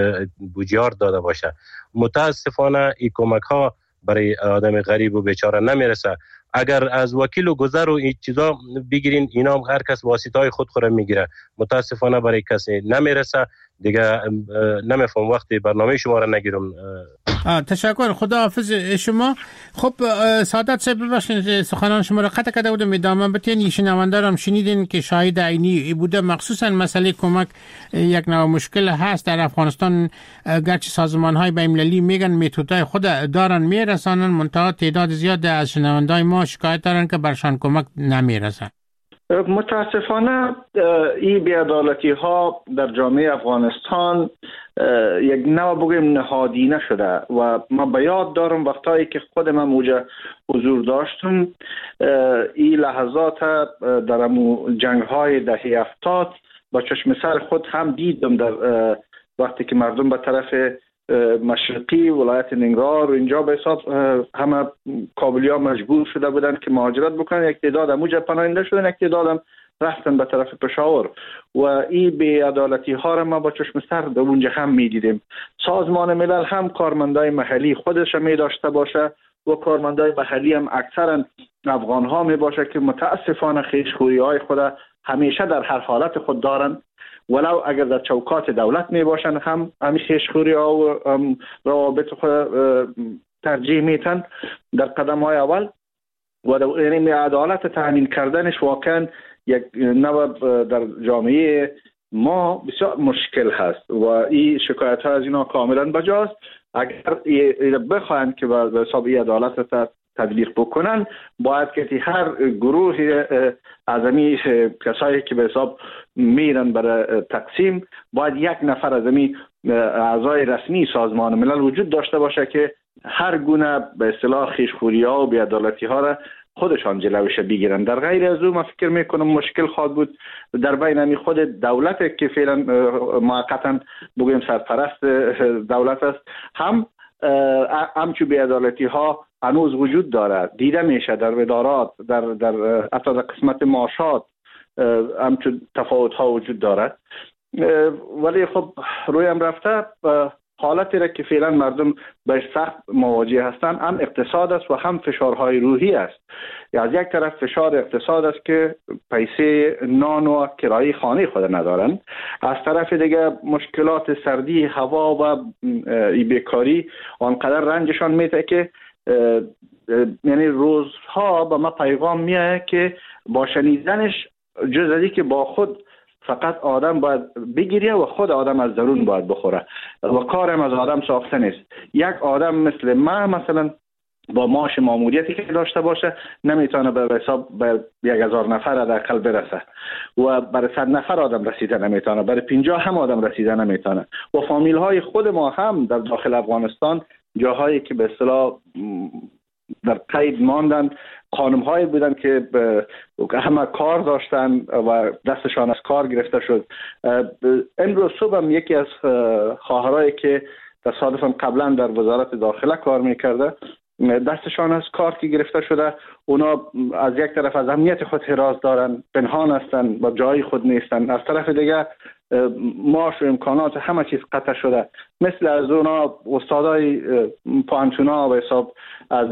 بودجه داده باشه، متاسفانه این کمک ها برای آدم غریب و بیچاره نمیرسه. اگر از وکیل و گذر و این چیزا بگیرین، اینا هم هر کس واسطه‌های خود خود میگیره، متاسفانه برای کسی نمیرسه دیگه. نمیفهم وقتی برنامه شما را نگیرم. تشکر، خدا حافظ شما. خب سعادت صاحب ببخشید سخنان شما را قطع کرده بودم، ادامه بدین. شنونده هم شنیدین که شاهد عینی بوده، مخصوصا مسئله کمک یک نوع مشکل هست در افغانستان. گرچه سازمان‌های بین‌المللی میگن میتودهای خود دارن میرسانن، منتها تعداد زیاد از شنونده‌های ما شکایت دارن که برشان کمک نمیرسه. متاسفانه این بی‌عدالتی ها در جامعه افغانستان یک نوع بگیم نهادینه شده و ما به یاد دارم وقتایی که خودم اونجا حضور داشتم، این لحظات در جنگ های دهه 70 با چشم سر خود هم دیدم، در وقتی که مردم به طرف مشرقی ولایت ننگرهار و اینجا به حساب همه کابلیا مجبور شده بودن که مهاجرت بکنن. یک تعداد اونجا پناهنده شدن، یک تعداد هم رفتن به طرف پشاور و این بی‌عدالتی ها را ما با چشم سر در اونجا هم می‌دیدیم. سازمان ملل هم کارمندای محلی خودش می داشته باشه و کارمندای محلی هم اکثرا افغان ها می باشه که متاسفانه خویشخوری های خود همیشه در هر حالت خود دارن، ولو اگر در چوکات دولت می باشن هم همین خویشخوری ها و روابط خود ترجیح میتن در قدم های اول و یعنی عدالت تامین کردنش واقعا یک نوع در جامعه ما بسیار مشکل هست و این شکایت ها از اینا کاملا بجاست. اگر بخواهند که به حساب این عدالت تطبیق بکنن، باید که هر گروه از کسایی که به حساب میرن برای تقسیم باید یک نفر از اعضای رسمی سازمان ملل وجود داشته باشه که هر گونه به اصطلاح خویشخوری ها و بی‌عدالتی ها را خودشان جلوش بگیرن. در غیر از او من فکر میکنم مشکل خواهد بود در بین خود دولت که فعلا موقتا بگویم سرپرست دولت است، هم همچون بی‌عدالتی ها هنوز وجود دارد، دیده میشه در ادارات، در حتی در قسمت معاشات همچون تفاوت ها وجود دارد. ولی خب روی هم رفته حالتی را که فعلا مردم به سخت مواجه هستند هم اقتصاد است و هم فشارهای روحی است. از یک طرف فشار اقتصاد است که پیسه نان و کرایه خانه خود ندارن، از طرف دیگه مشکلات سردی هوا و بیکاری آنقدر رنجشان میده که یعنی روزها به ما پیغام میاد که با شنیدنش جز از که با خود فقط آدم باید بگیره و خود آدم از درون باید بخوره و کارم از آدم ساخته نیست. یک آدم مثل ما مثلا با معاش ماموریتی که داشته باشه نمیتونه به حساب به 1000 نفر حداقل برسه و برای 100 نفر آدم رسیده نمیتونه، برای 50 هم آدم رسیده نمیتونه. و فامیل های خود ما هم در داخل افغانستان جاهایی که به اصطلاح در قید ماندن. خانم هایی بودن که همه کار داشتن و دستشان از کار گرفته شد. امروز صبح هم یکی از خواهرایی که تصادفاً قبلا در وزارت داخله کار میکرده دستشان از کار که گرفته شده. اونا از یک طرف از امنیت خود حراس دارن، پنهان هستن و جای خود نیستن، از طرف دیگه معاش و امکانات همه چیز قطع شده. مثل از اونا استادای پانچونا و حساب از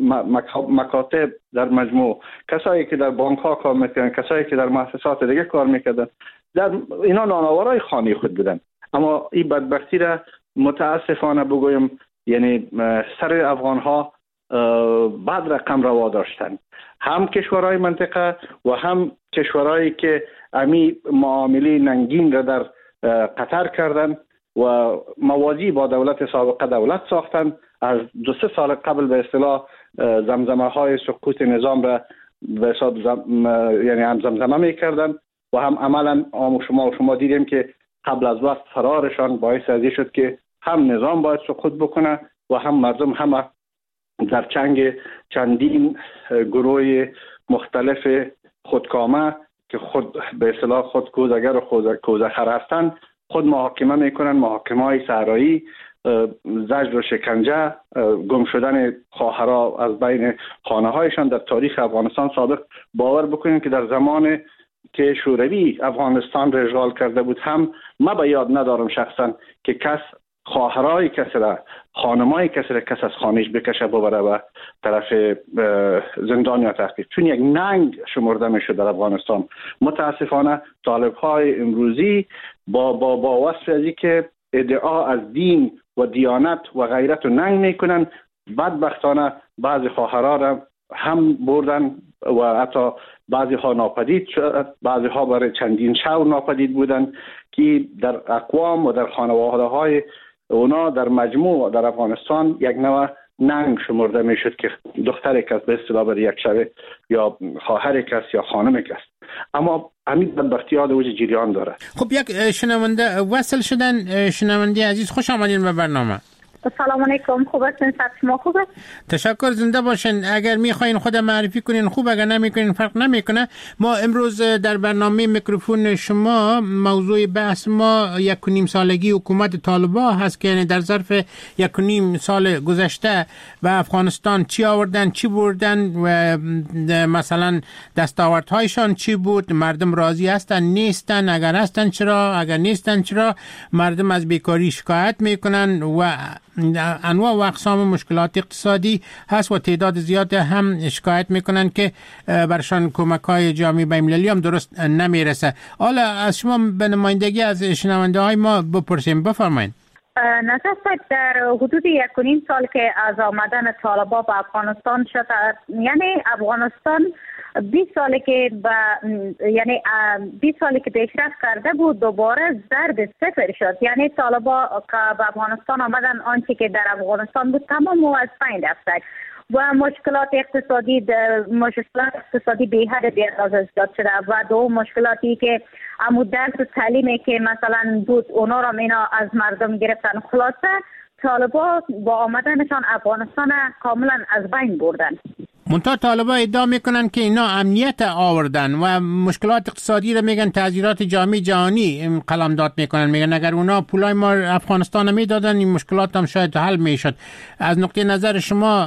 مکاتب در مجموع، کسایی که در بانک ها کار میکردن، کسایی که در مؤسسات دیگه کار میکردن، در اینا نانآورای خانه خود بودن. اما این بدبختی را متاسفانه بگویم یعنی سر افغان ها بعد رقم روا داشتن، هم کشورهای منطقه و هم کشورهایی که امی معامله ننگین را در قطر کردن و موازی با دولت سابقه دولت ساختن. از 2-3 سال قبل به اصطلاح زمزمه های سقوط نظام را به حساب یعنی هم زمزمه میکردن و هم عملا شما دیدیم که قبل از وقت فرارشان باعث ازی شد که هم نظام باید سقوط بکنه و هم مردم همه در چنگ چندین گروه مختلف خودکامه که خود به اصطلاح خود کوزگر و کوزخر هستند خود محاکمه میکنن. محاکمه های صحرایی، زجر و شکنجه، گم شدن خواهرها از بین خانه هایشان در تاریخ افغانستان سابق. باور بکنید که در زمان که شوروی افغانستان را اشغال کرده بود هم ما به یاد ندارم شخصا که کس خواهرای کسی را، خانمای کسی را کس از خانهش بکشه ببره به طرف زندان یا تحقیق، چون یک ننگ شمرده میشه در افغانستان. متاسفانه طالب‌های امروزی با وصف ازی که ادعا از دین و دیانت و غیرت و ننگ میکنن، بدبختانه بعضی خواهرها را هم بردن و حتی بعضی ها ناپدید شد، بعضی ها برای چندین شب ناپدید بودن که در اقوام و در خانواده های اونا در مجموع در افغانستان یک نوع ننگ شمرده میشد که دختر کس به اصطلاح برای یک شبه یا خواهر کس یا خانم کس. اما همین بدبختی ها دوج جریان داره. خب یک شنونده وصل شدن. شنونده عزیز خوش آمدین به برنامه. سلام علیکم، خوب هستین؟ شما خوبه؟ تشکر، زنده باشین. اگر میخواین خود معرفی کنین خوب، اگر نمیکنین فرق نمیکنه. ما امروز در برنامه میکروفون شما موضوع بحث ما 1.5 سالگی حکومت طالبان هست که در ظرف 1.5 سال گذشته و افغانستان چی آوردن، چی بردن و مثلا دستاوردهایشان چی بود، مردم راضی هستن نیستن، اگر هستن چرا، اگر نیستن چرا، مردم از بیکاری شکایت میکنن و انواع و اقسام مشکلات اقتصادی هست و تعداد زیاد هم شکایت میکنن که برشان کمک‌های جامعه بین‌المللی هم درست نمیرسه. حالا از شما به نمایندگی از شنونده های ما بپرسیم، بفرمایید. نظر در حدود 1.5 سال که از آمدن طالبان به افغانستان شد، یعنی افغانستان 20 سالی که یعنی 20 سالی که پیشرفت کرده بود دوباره ضرب صفر شد. یعنی طالبان که به افغانستان آمدن آنچه که در افغانستان بود تمام از بین رفت و مشکلات اقتصادی به حد بی‌اندازه زیاد شده و دو مشکلاتی که درس و تعلیمی که مثلا بود اونا را اینا از مردم گرفتن. خلاصه طالبان با آمدنشان افغانستان کاملا از بین بردن. منتها طالبان ادعا میکنن که اینا امنیت آوردن و مشکلات اقتصادی رو میگن تعذیرات جامعه جهانی قلمداد میکنن، میگن اگر اونا پولای ما افغانستان میدادن این مشکلات هم شاید حل میشد. از نقطه نظر شما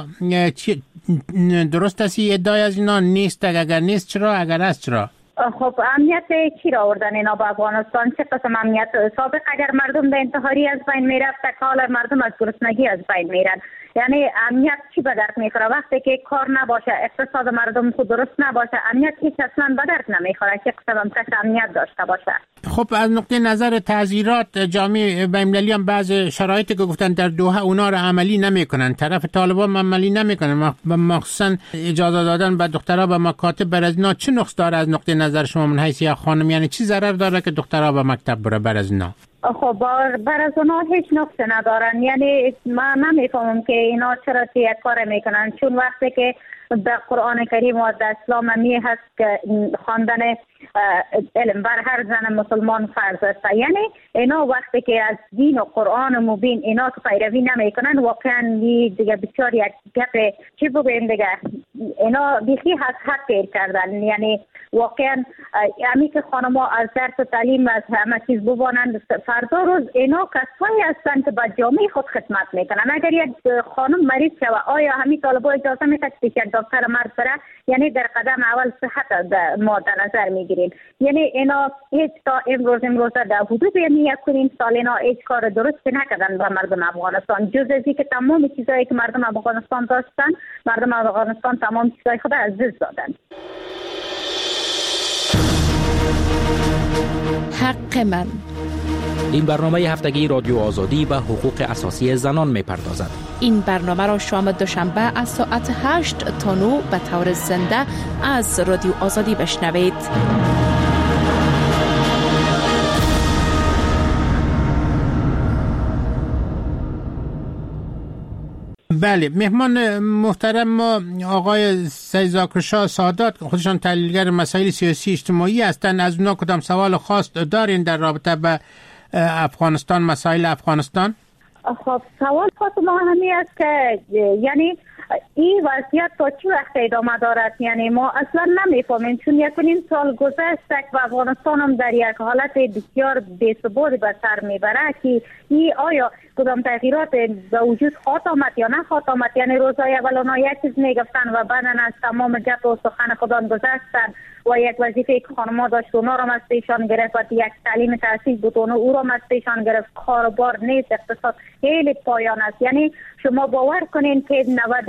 درست است ادعای از اینا نیست؟ اگر نیست چرا، اگر است چرا؟ خب امنیت چی را آوردن اینا به افغانستان؟ چه قسم امنیت؟ سابق اگر مردم به انتحاری از بین میرفت، حالا مردم از گرسنگی از بین میرن. یعنی امنیت چی به درد میخوره وقتی که کار نباشه، اقتصاد مردم خود درست نباشه؟ امنیت هیچ اصلا به درد نمیخوره که قسم امنیت داشته باشه. خب از نقطه نظر تعذیرات جامعه بین‌المللی هم بعض شرایطی که گفتن در دوحه اونا را عملی نمیکنن، طرف طالبان عملی نمیکنن، مخصوصا اجازه دادن به دخترها به مکاتب بر از اینا چه نقص داره از نقطه نظر شما من حیث یک خانم؟ یعنی چی ضرر داره که دخترها به مکتب بره بر از اینا؟ خب بر از اونا هیچ نقصی ندارن. یعنی من نمیفهمم که اینا چرا یک کار میکنن، چون وقتی که در قرآن کریم و در اسلام می هست که خواندن علم بر هر زن مسلمان فرض است. یعنی اینا وقتی که از دین و قرآن مبین اینا که پیروی نمیکنن واقعا دیگه بسیار یک گپ چی بگویم دیگه، اینا بیخی از حد پیر کردن. یعنی واقعا امی که خانما از درس و تعلیم از همه چیز ببانند، فردا روز اینا کسایی هستند که با جامعه خود خدمت میکنن. اگر یک خانم مریض شود آیا همین طالبا اجازه میده که یک دکتر مرد بره؟ یعنی در قدم اول صحت ما در نظر میگیریم. یعنی اینا هیچ تا امروز در حدود 1 سال اینا هیچ کار درست نکردن به مردم افغانستان، جز از اینکه تمام چیزایی که مردم افغانستان داشتن، مردم افغانستان تمام چیزای خود از دست دادن. حق من. این برنامه هفتگی رادیو آزادی به حقوق اساسی زنان می‌پردازد. این برنامه را شام دوشنبه از ساعت 8 تا 9 به طور زنده از رادیو آزادی بشنوید. بله، مهمان محترم ما آقای سید ذاکر شاه سادات، خودشان تحلیلگر مسائل سیاسی اجتماعی هستند. از اونا کدام سوال خاص دارین در رابطه به افغانستان، مسائل افغانستان؟ خب سوال خاص ما همی است که یعنی این وضعیت تا چی وقت ادامه دارد؟ یعنی ما اصلا نمیفهمیم، چون 1.5 سال گذشته و افغانستان هم در یک حالت بسیار بی‌ثبات به سر میبره که این آیا کدام تغییرات به وجود خواهد آمد یا نه خواهد آمد. یعنی روزهای اول اونا یک چیز میگفتن و بعدا از تمام گپ و سخن خودان گذشتن و یک وظیفه که خانم‌ها داشت اونا را از پیشان گرفت و یک تعلیم تحصیل بود او را از پیشان گرفت. کاروبار نیست، اقتصاد خیلی پایان است. یعنی شما باور کنین که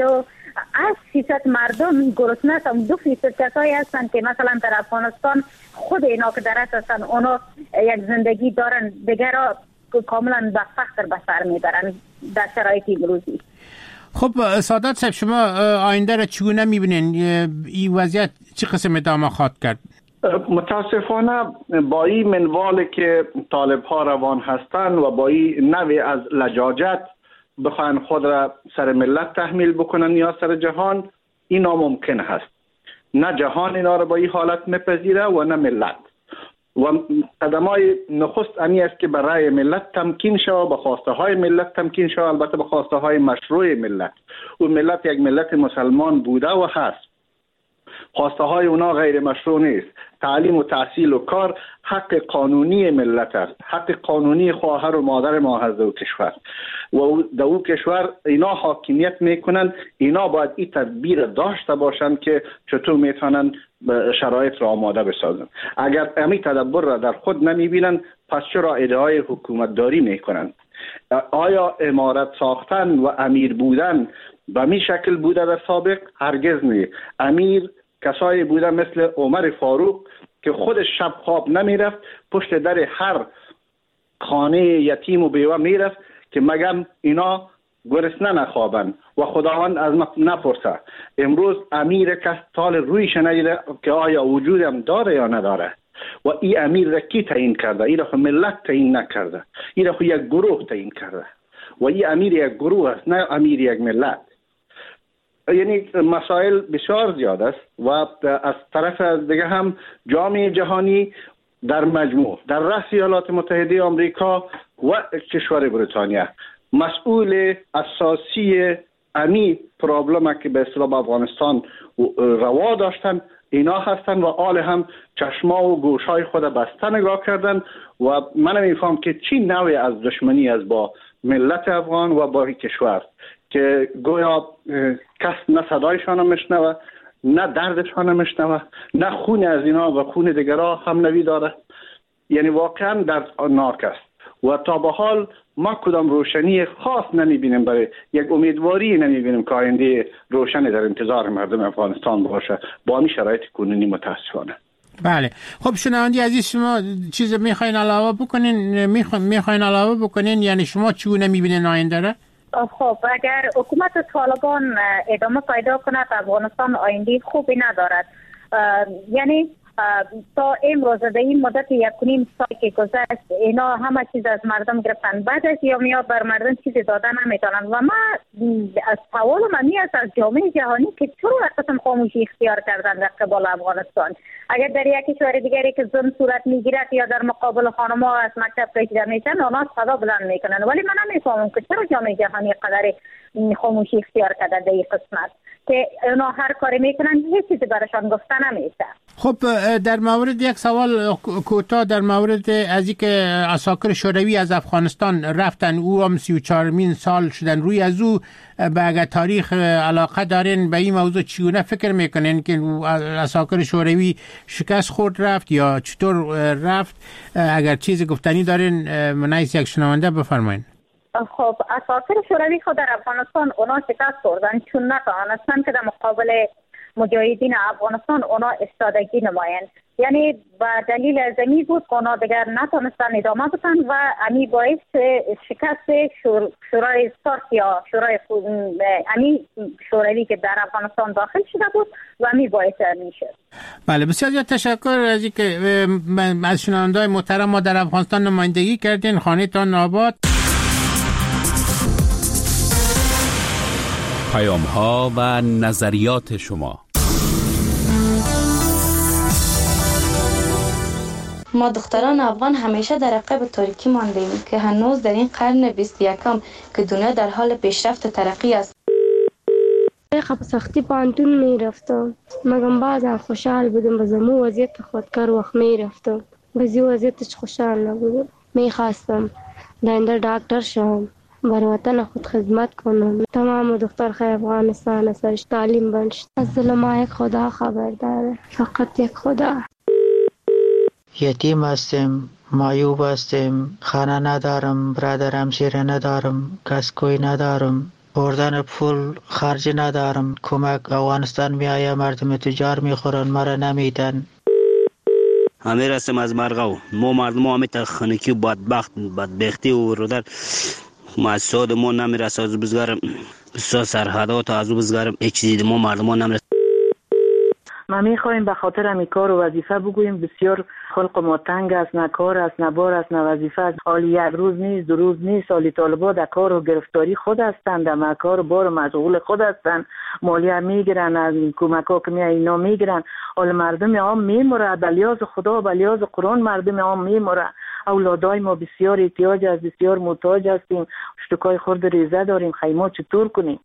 98% مردم گرسنه هستند، 2% کسایی هستند که مثلا در افغانستان خود اینا که درست هستند اونا یک زندگی دارن، دیگر را کاملا به فقر به سر میبرن در شرایط امروزی. خب سادات صاحب، شما آینده را چگونه میبینین؟ این وضعیت چه قسم ادامه خواهد کرد؟ متاسفانه با این منوالی که طالب ها روان هستند و با این نوع از لجاجت بخواین خود را سر ملت تحمیل بکنن یا سر جهان، این ناممکن هست. نه جهان اینا را با این حالت میپذیره و نه ملت. و قدمای نخست امی است که برای ملت تمکین شود، به خواسته های ملت تمکین شود، البته به خواسته های مشروع ملت. و ملت یک ملت مسلمان بوده و هست. خواسته های اونا غیر مشروع نیست. تعلیم و تحصیل و کار حق قانونی ملت است، حق قانونی خواهر و مادر ما هست در کشور و در او کشور اینا حاکمیت میکنن. اینا باید این تدبیر داشته باشند که چطور میتونن شرایط را آماده بسازن. اگر امی تدبیر را در خود نمیبینن پس چرا ادعای حکومت داری میکنن؟ آیا امارت ساختن و امیر بودن به می شکل بوده در سابق؟ هرگز نی. امیر کسایی بوده مثل عمر فاروق که خودش شب خواب نمیرفت، پشت در هر خانه یتیم و بیوه میرفت که مگم اینا گرسنه نخوابن و خداوند از ما نپرسه. امروز امیر کس تال رویش ندیده که آیا وجودم داره یا نداره. و این امیر را کی تعیین کرده؟ این را ملت تعیین نکرده، این را یک گروه تعیین کرده و این امیر یک گروه است، نه امیر یک ملت. یعنی مسائل بسیار زیاد است و از طرف دیگه هم جامعه جهانی در مجموع در رأس ایالات متحده آمریکا و کشور بریتانیا مسئول اساسی امی پرابلم که به اصطلاح افغانستان روا داشتن اینا هستن و آل هم چشما و گوشای خود بسته نگاه کردن و من نمیفهم که چی نوعی از دشمنی از با ملت افغان و با کشور که گویا کس نه صدایشان میشنوه، نه دردشان میشنوه، نه خون از اینا و خون دیگرها هم نوی داره. یعنی واقعا دردناک است و تا به حال ما کدام روشنی خاص نمیبینیم، برای یک امیدواری نمیبینیم که آینده روشنی در انتظار مردم افغانستان باشه با همین شرایط کنونی متاسفانه. بله. خب شنوندی عزیز، شما چیز میخواین علاوه بکنین؟ میخواین علاوه بکنین؟ یعنی شما چگونه میبینین آینده را؟ خب اگر حکومت طالبان ادامه پیدا کند افغانستان آینده خوبی ندارد. یعنی تا امروز در این مدت 1.5 سال که گذشت اینا همه چیز از مردم گرفتن، بعد از یا بر مردم چیزی دادن نمیتونن. و ما از سوال منی است از جامعه جهانی که چرا قسم خاموشی اختیار کردن در قبال افغانستان؟ اگر در یک کشور دیگری که ظلم صورت میگیرد یا در مقابل خانم‌ها از مکتب کشیده میشن آنها صدا بلند میکنن، ولی من نمیفهمم که چرا جامعه جهانی قدر خاموشی اختیار کرده در این قسمت که اونا هر کاری میکنن هیچ چیزی براشان گفته نمیشه. خب در مورد یک سوال کوتاه در مورد از اینکه عساکر شوروی از افغانستان رفتن، او هم 34مین سال شدن، روی از او به اگر تاریخ علاقه دارین به این موضوع چگونه فکر میکنین که عساکر شوروی شکست خورد رفت یا چطور رفت؟ اگر چیزی گفتنی دارین منعیس یک شنونده بفرمایین. خب عساکر شوروی خود در افغانستان اونا شکست خوردن چون نتوانستن که در مقابل مجاهدین افغانستان اونا استادگی نمایند، یعنی با دلیل زمین بود که اونا دیگر نتونستن ادامه بدن و امی باعث شکست شورای سارک یا شورای شوروی که در افغانستان داخل شده بود و امی باعث میشد. بله، بسیار زیاد تشکر از اینکه از شنونده‌های محترم ما در افغانستان نمایندگی کردین. خانه تان آباد. پیام ها و نظریات شما. ما دختران افغان همیشه در عقب تاریکی مانده ایم که هنوز در این قرن 21 که دنیا در حال پیشرفت و ترقی است. خب سختی پانتون می رفتم مگم بعضا خوشحال بودم به زمو وضعیت خودکار وقت می رفتم بزی وضعیتش خوشحال نبودم. می خواستم داینده دکتر شم، بر وطن خود خدمت کنم. تمام دخترخای افغانستان سرش تعلیم بنشت. از ظلم یک خدا خبر داره، فقط یک خدا. یتیم هستم، معیوب هستم، خانه ندارم، برادرم شیره ندارم، کس کوی ندارم، بردن پول خرج ندارم. کمک افغانستان می آید، مردم تجار می خورن، مرا نمیدن. امیر هستم از مرغو. ما مردم همه تخنکی بدبختی و رودر مسعود ما نمیرسه از بزرگم بسیار سرحدات از بزرگم هیچ چیزی ما مردم نمیرسه. ما میخوایم به خاطر همی کار و وظیفه بگوییم بسیار خلق ما تنگ است، نه کار است، نه بار است، نه وظیفه است. حالی یک روز نیست، دو روز نیست. حالی طالبا در کار و گرفتاری خود هستند، در کار بار مشغول خود هستند. مالیه میگیرن، از کمک ها که اینا میگیرن. حال مردم عام میموره، بلیاز خدا بلیاز قرآن مردم عام میموره. اولادای ما بسیار احتیاج است، بسیار محتاج هستیم. اشتکای خورد ریزه داریم، خیمات چطور کنیم؟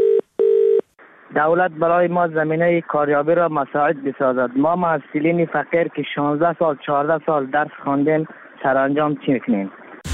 دولت برای ما زمینه کاریابی را مساعد بسازد. ما محصلین فقیر که 16 سال 14 سال درس خواندیم سرانجام چی کنیم؟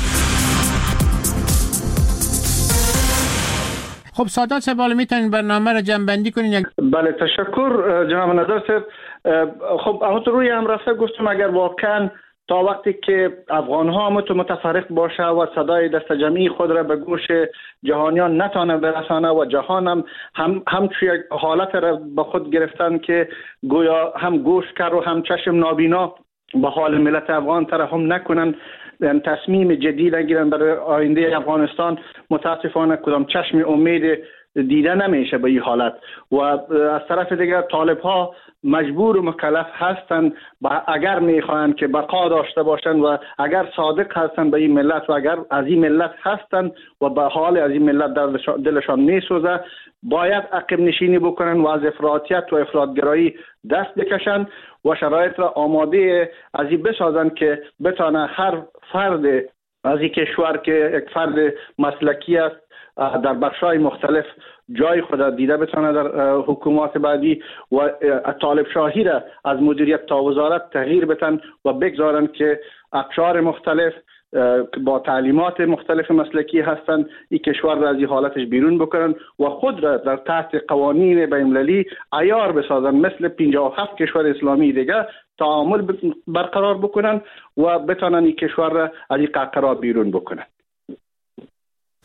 خب سادات صاحب میتونین برنامه را جمع‌بندی کنین؟ بله تشکر جناب نظر صاحب. خب همونطور روی هم رفته گفتم اگر واقعا تا وقتی که افغان ها متفرق باشه و صدای دست جمعی خود را به گوش جهانیان نتانه برسانه و جهان هم توی حالت را به خود گرفتن که گویا هم گوش کر و هم چشم نابینا به حال ملت افغان ترحم نکنن، تصمیم جدی نگیرن برای آینده افغانستان، متاسفانه کدام چشم امید دیده نمیشه به این حالت. و از طرف دیگر طالب ها مجبور و مکلف هستند اگر میخواهند که بقا داشته باشند و اگر صادق هستند به این ملت و اگر از این ملت هستند و به حال از این ملت دلشان میسوزه، باید عقب نشینی بکنن و از افراطیت و افراطگرایی دست بکشند و شرایط را آماده از این بسازند که بتانه هر فرد از این کشور که یک فرد مسلکی است در بخش‌های مختلف جای خود دیده بتونه در حکومات بعدی و طالب شاهی را از مدیریت تا وزارت تغییر بدن و بگذارن که اقشار مختلف با تعلیمات مختلف مسلکی هستند این کشور را از این حالتش بیرون بکنن و خود را در تحت قوانین بین‌المللی عیار بسازن، مثل 57 کشور اسلامی دیگه تعامل برقرار بکنن و بتونن این کشور را از این قهقرا بیرون بکنن.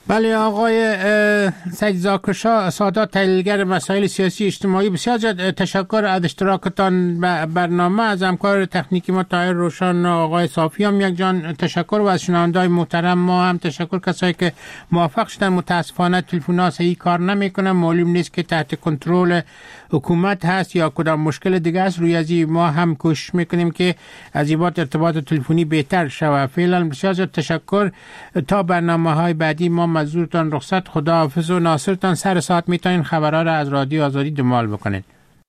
بله آقای سید زاکر سادات، تحلیلگر مسائل سیاسی اجتماعی، بسیار تشکر از اشتراکتان برنامه. از همکار تکنیکی ما طاهر روشن، آقای صافی هم یک جان تشکر و از شنونده‌های محترم ما هم تشکر. کسایی که موافق شدن، متاسفانه تلفن‌ها صحیح کار نمیکنه، معلوم نیست که تحت کنترل حکومت هست یا کدام مشکل دیگه است. روی ازی ما هم کوشش میکنیم که از این بات ارتباط تلفنی بهتر شود. فعلا بسیار تشکر. تا برنامه‌های بعدی ما مزورتان رخصت. خداحافظ و ناصرتان. سر ساعت میتونین خبرها را از رادیو آزادی دنبال بکنید.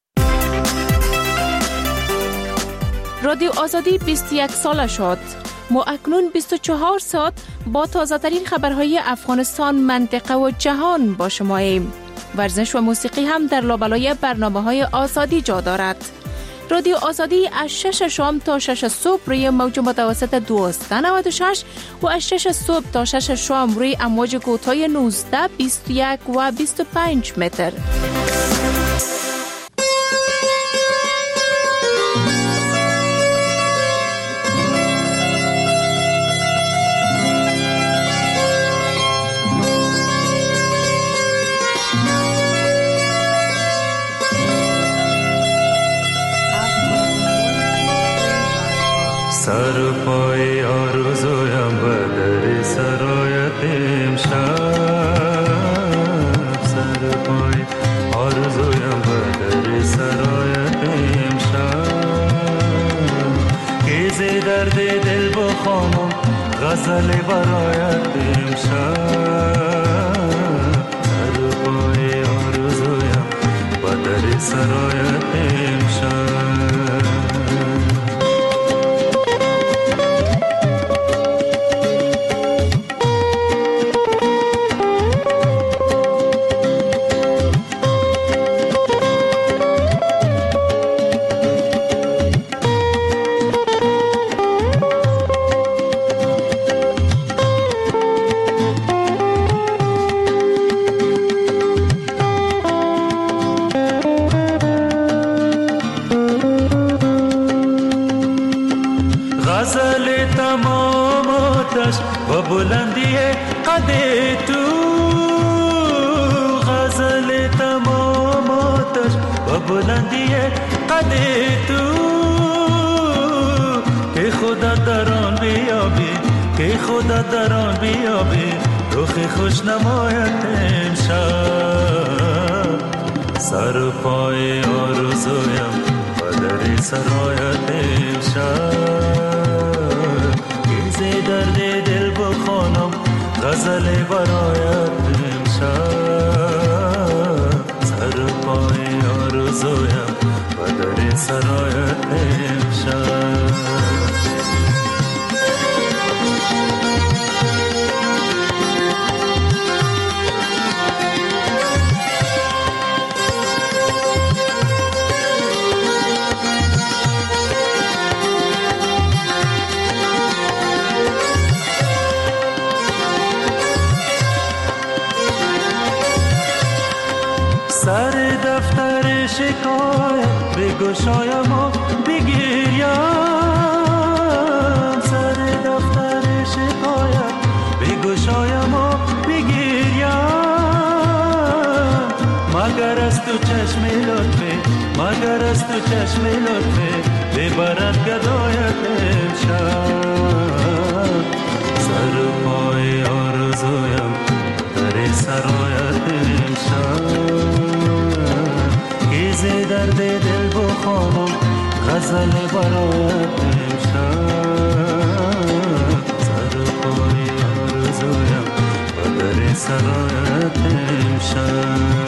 رادیو آزادی 21 ساله شد. ما اکنون 24 ساعت با تازه ترین خبرهای افغانستان، منطقه و جهان با شماییم. ورزش و موسیقی هم در لابلای برنامه‌های آزادی جا دارد. رادیو آزادی از 6 شام تا 6 صبح روی موج متوسط 1296 و از 6 صبح تا 6 شام روی امواج کوتاه 19، 21 و 25 متر. سر پای آرزویم به در سرایت امشب، سر پای آرزویم به در سرایت امشب، گیز درد دل بخوانم غزل برایت امشب، سر پای آرزویم به در سرایت امشب. بلندی قد تو غزل تمام آتش و بلندی قد تو که خدا در آن بیابی، که خدا در آن بیابی رخ خوش نمایت امشب، سر پای آرزویم و در سرایت امشب، گیز درد دل بخوانم غزل برایت امشب، سر پای آرزویم و در سرایت امشب. سر دفتر شکایت بگشایم و بگیریم، سر دفتر شکایت بگشایم و بگیریم، مگر از تو چشم لطفه، مگر از تو چشم لطفه ببرد گدایت امشب، سر پای آرزویم در سرایت امشب، گیز درد دل بخوانم غزل برایت امشب، سر پای آرزویم و در سرایت امشب.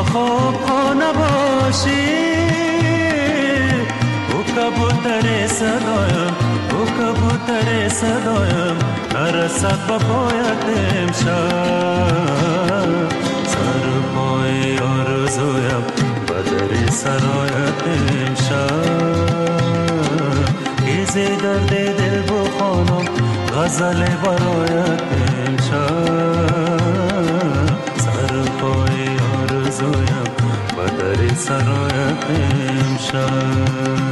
خواب خانه باشی او کبوتر صدایم او کبوتر صدایم نرسد به پایت امشب سر پای آرزویم بدر سرایت امشب ایزی درد دل بخوانم غزل برایت امشب سر پای آرزویم بدر سرایت امشب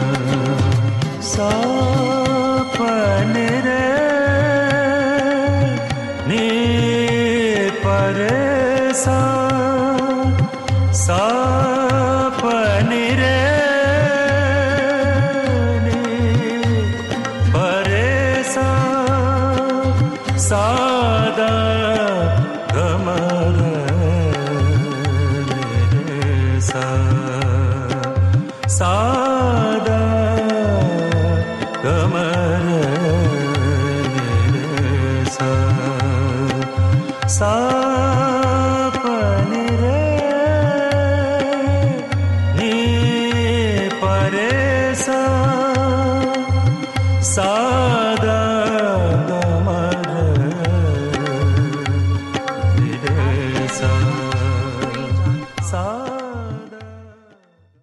سپنی ره نی پرسان سپنی ره نی پرسان سادا گمر سادا گمر سپنی ره نی پرسان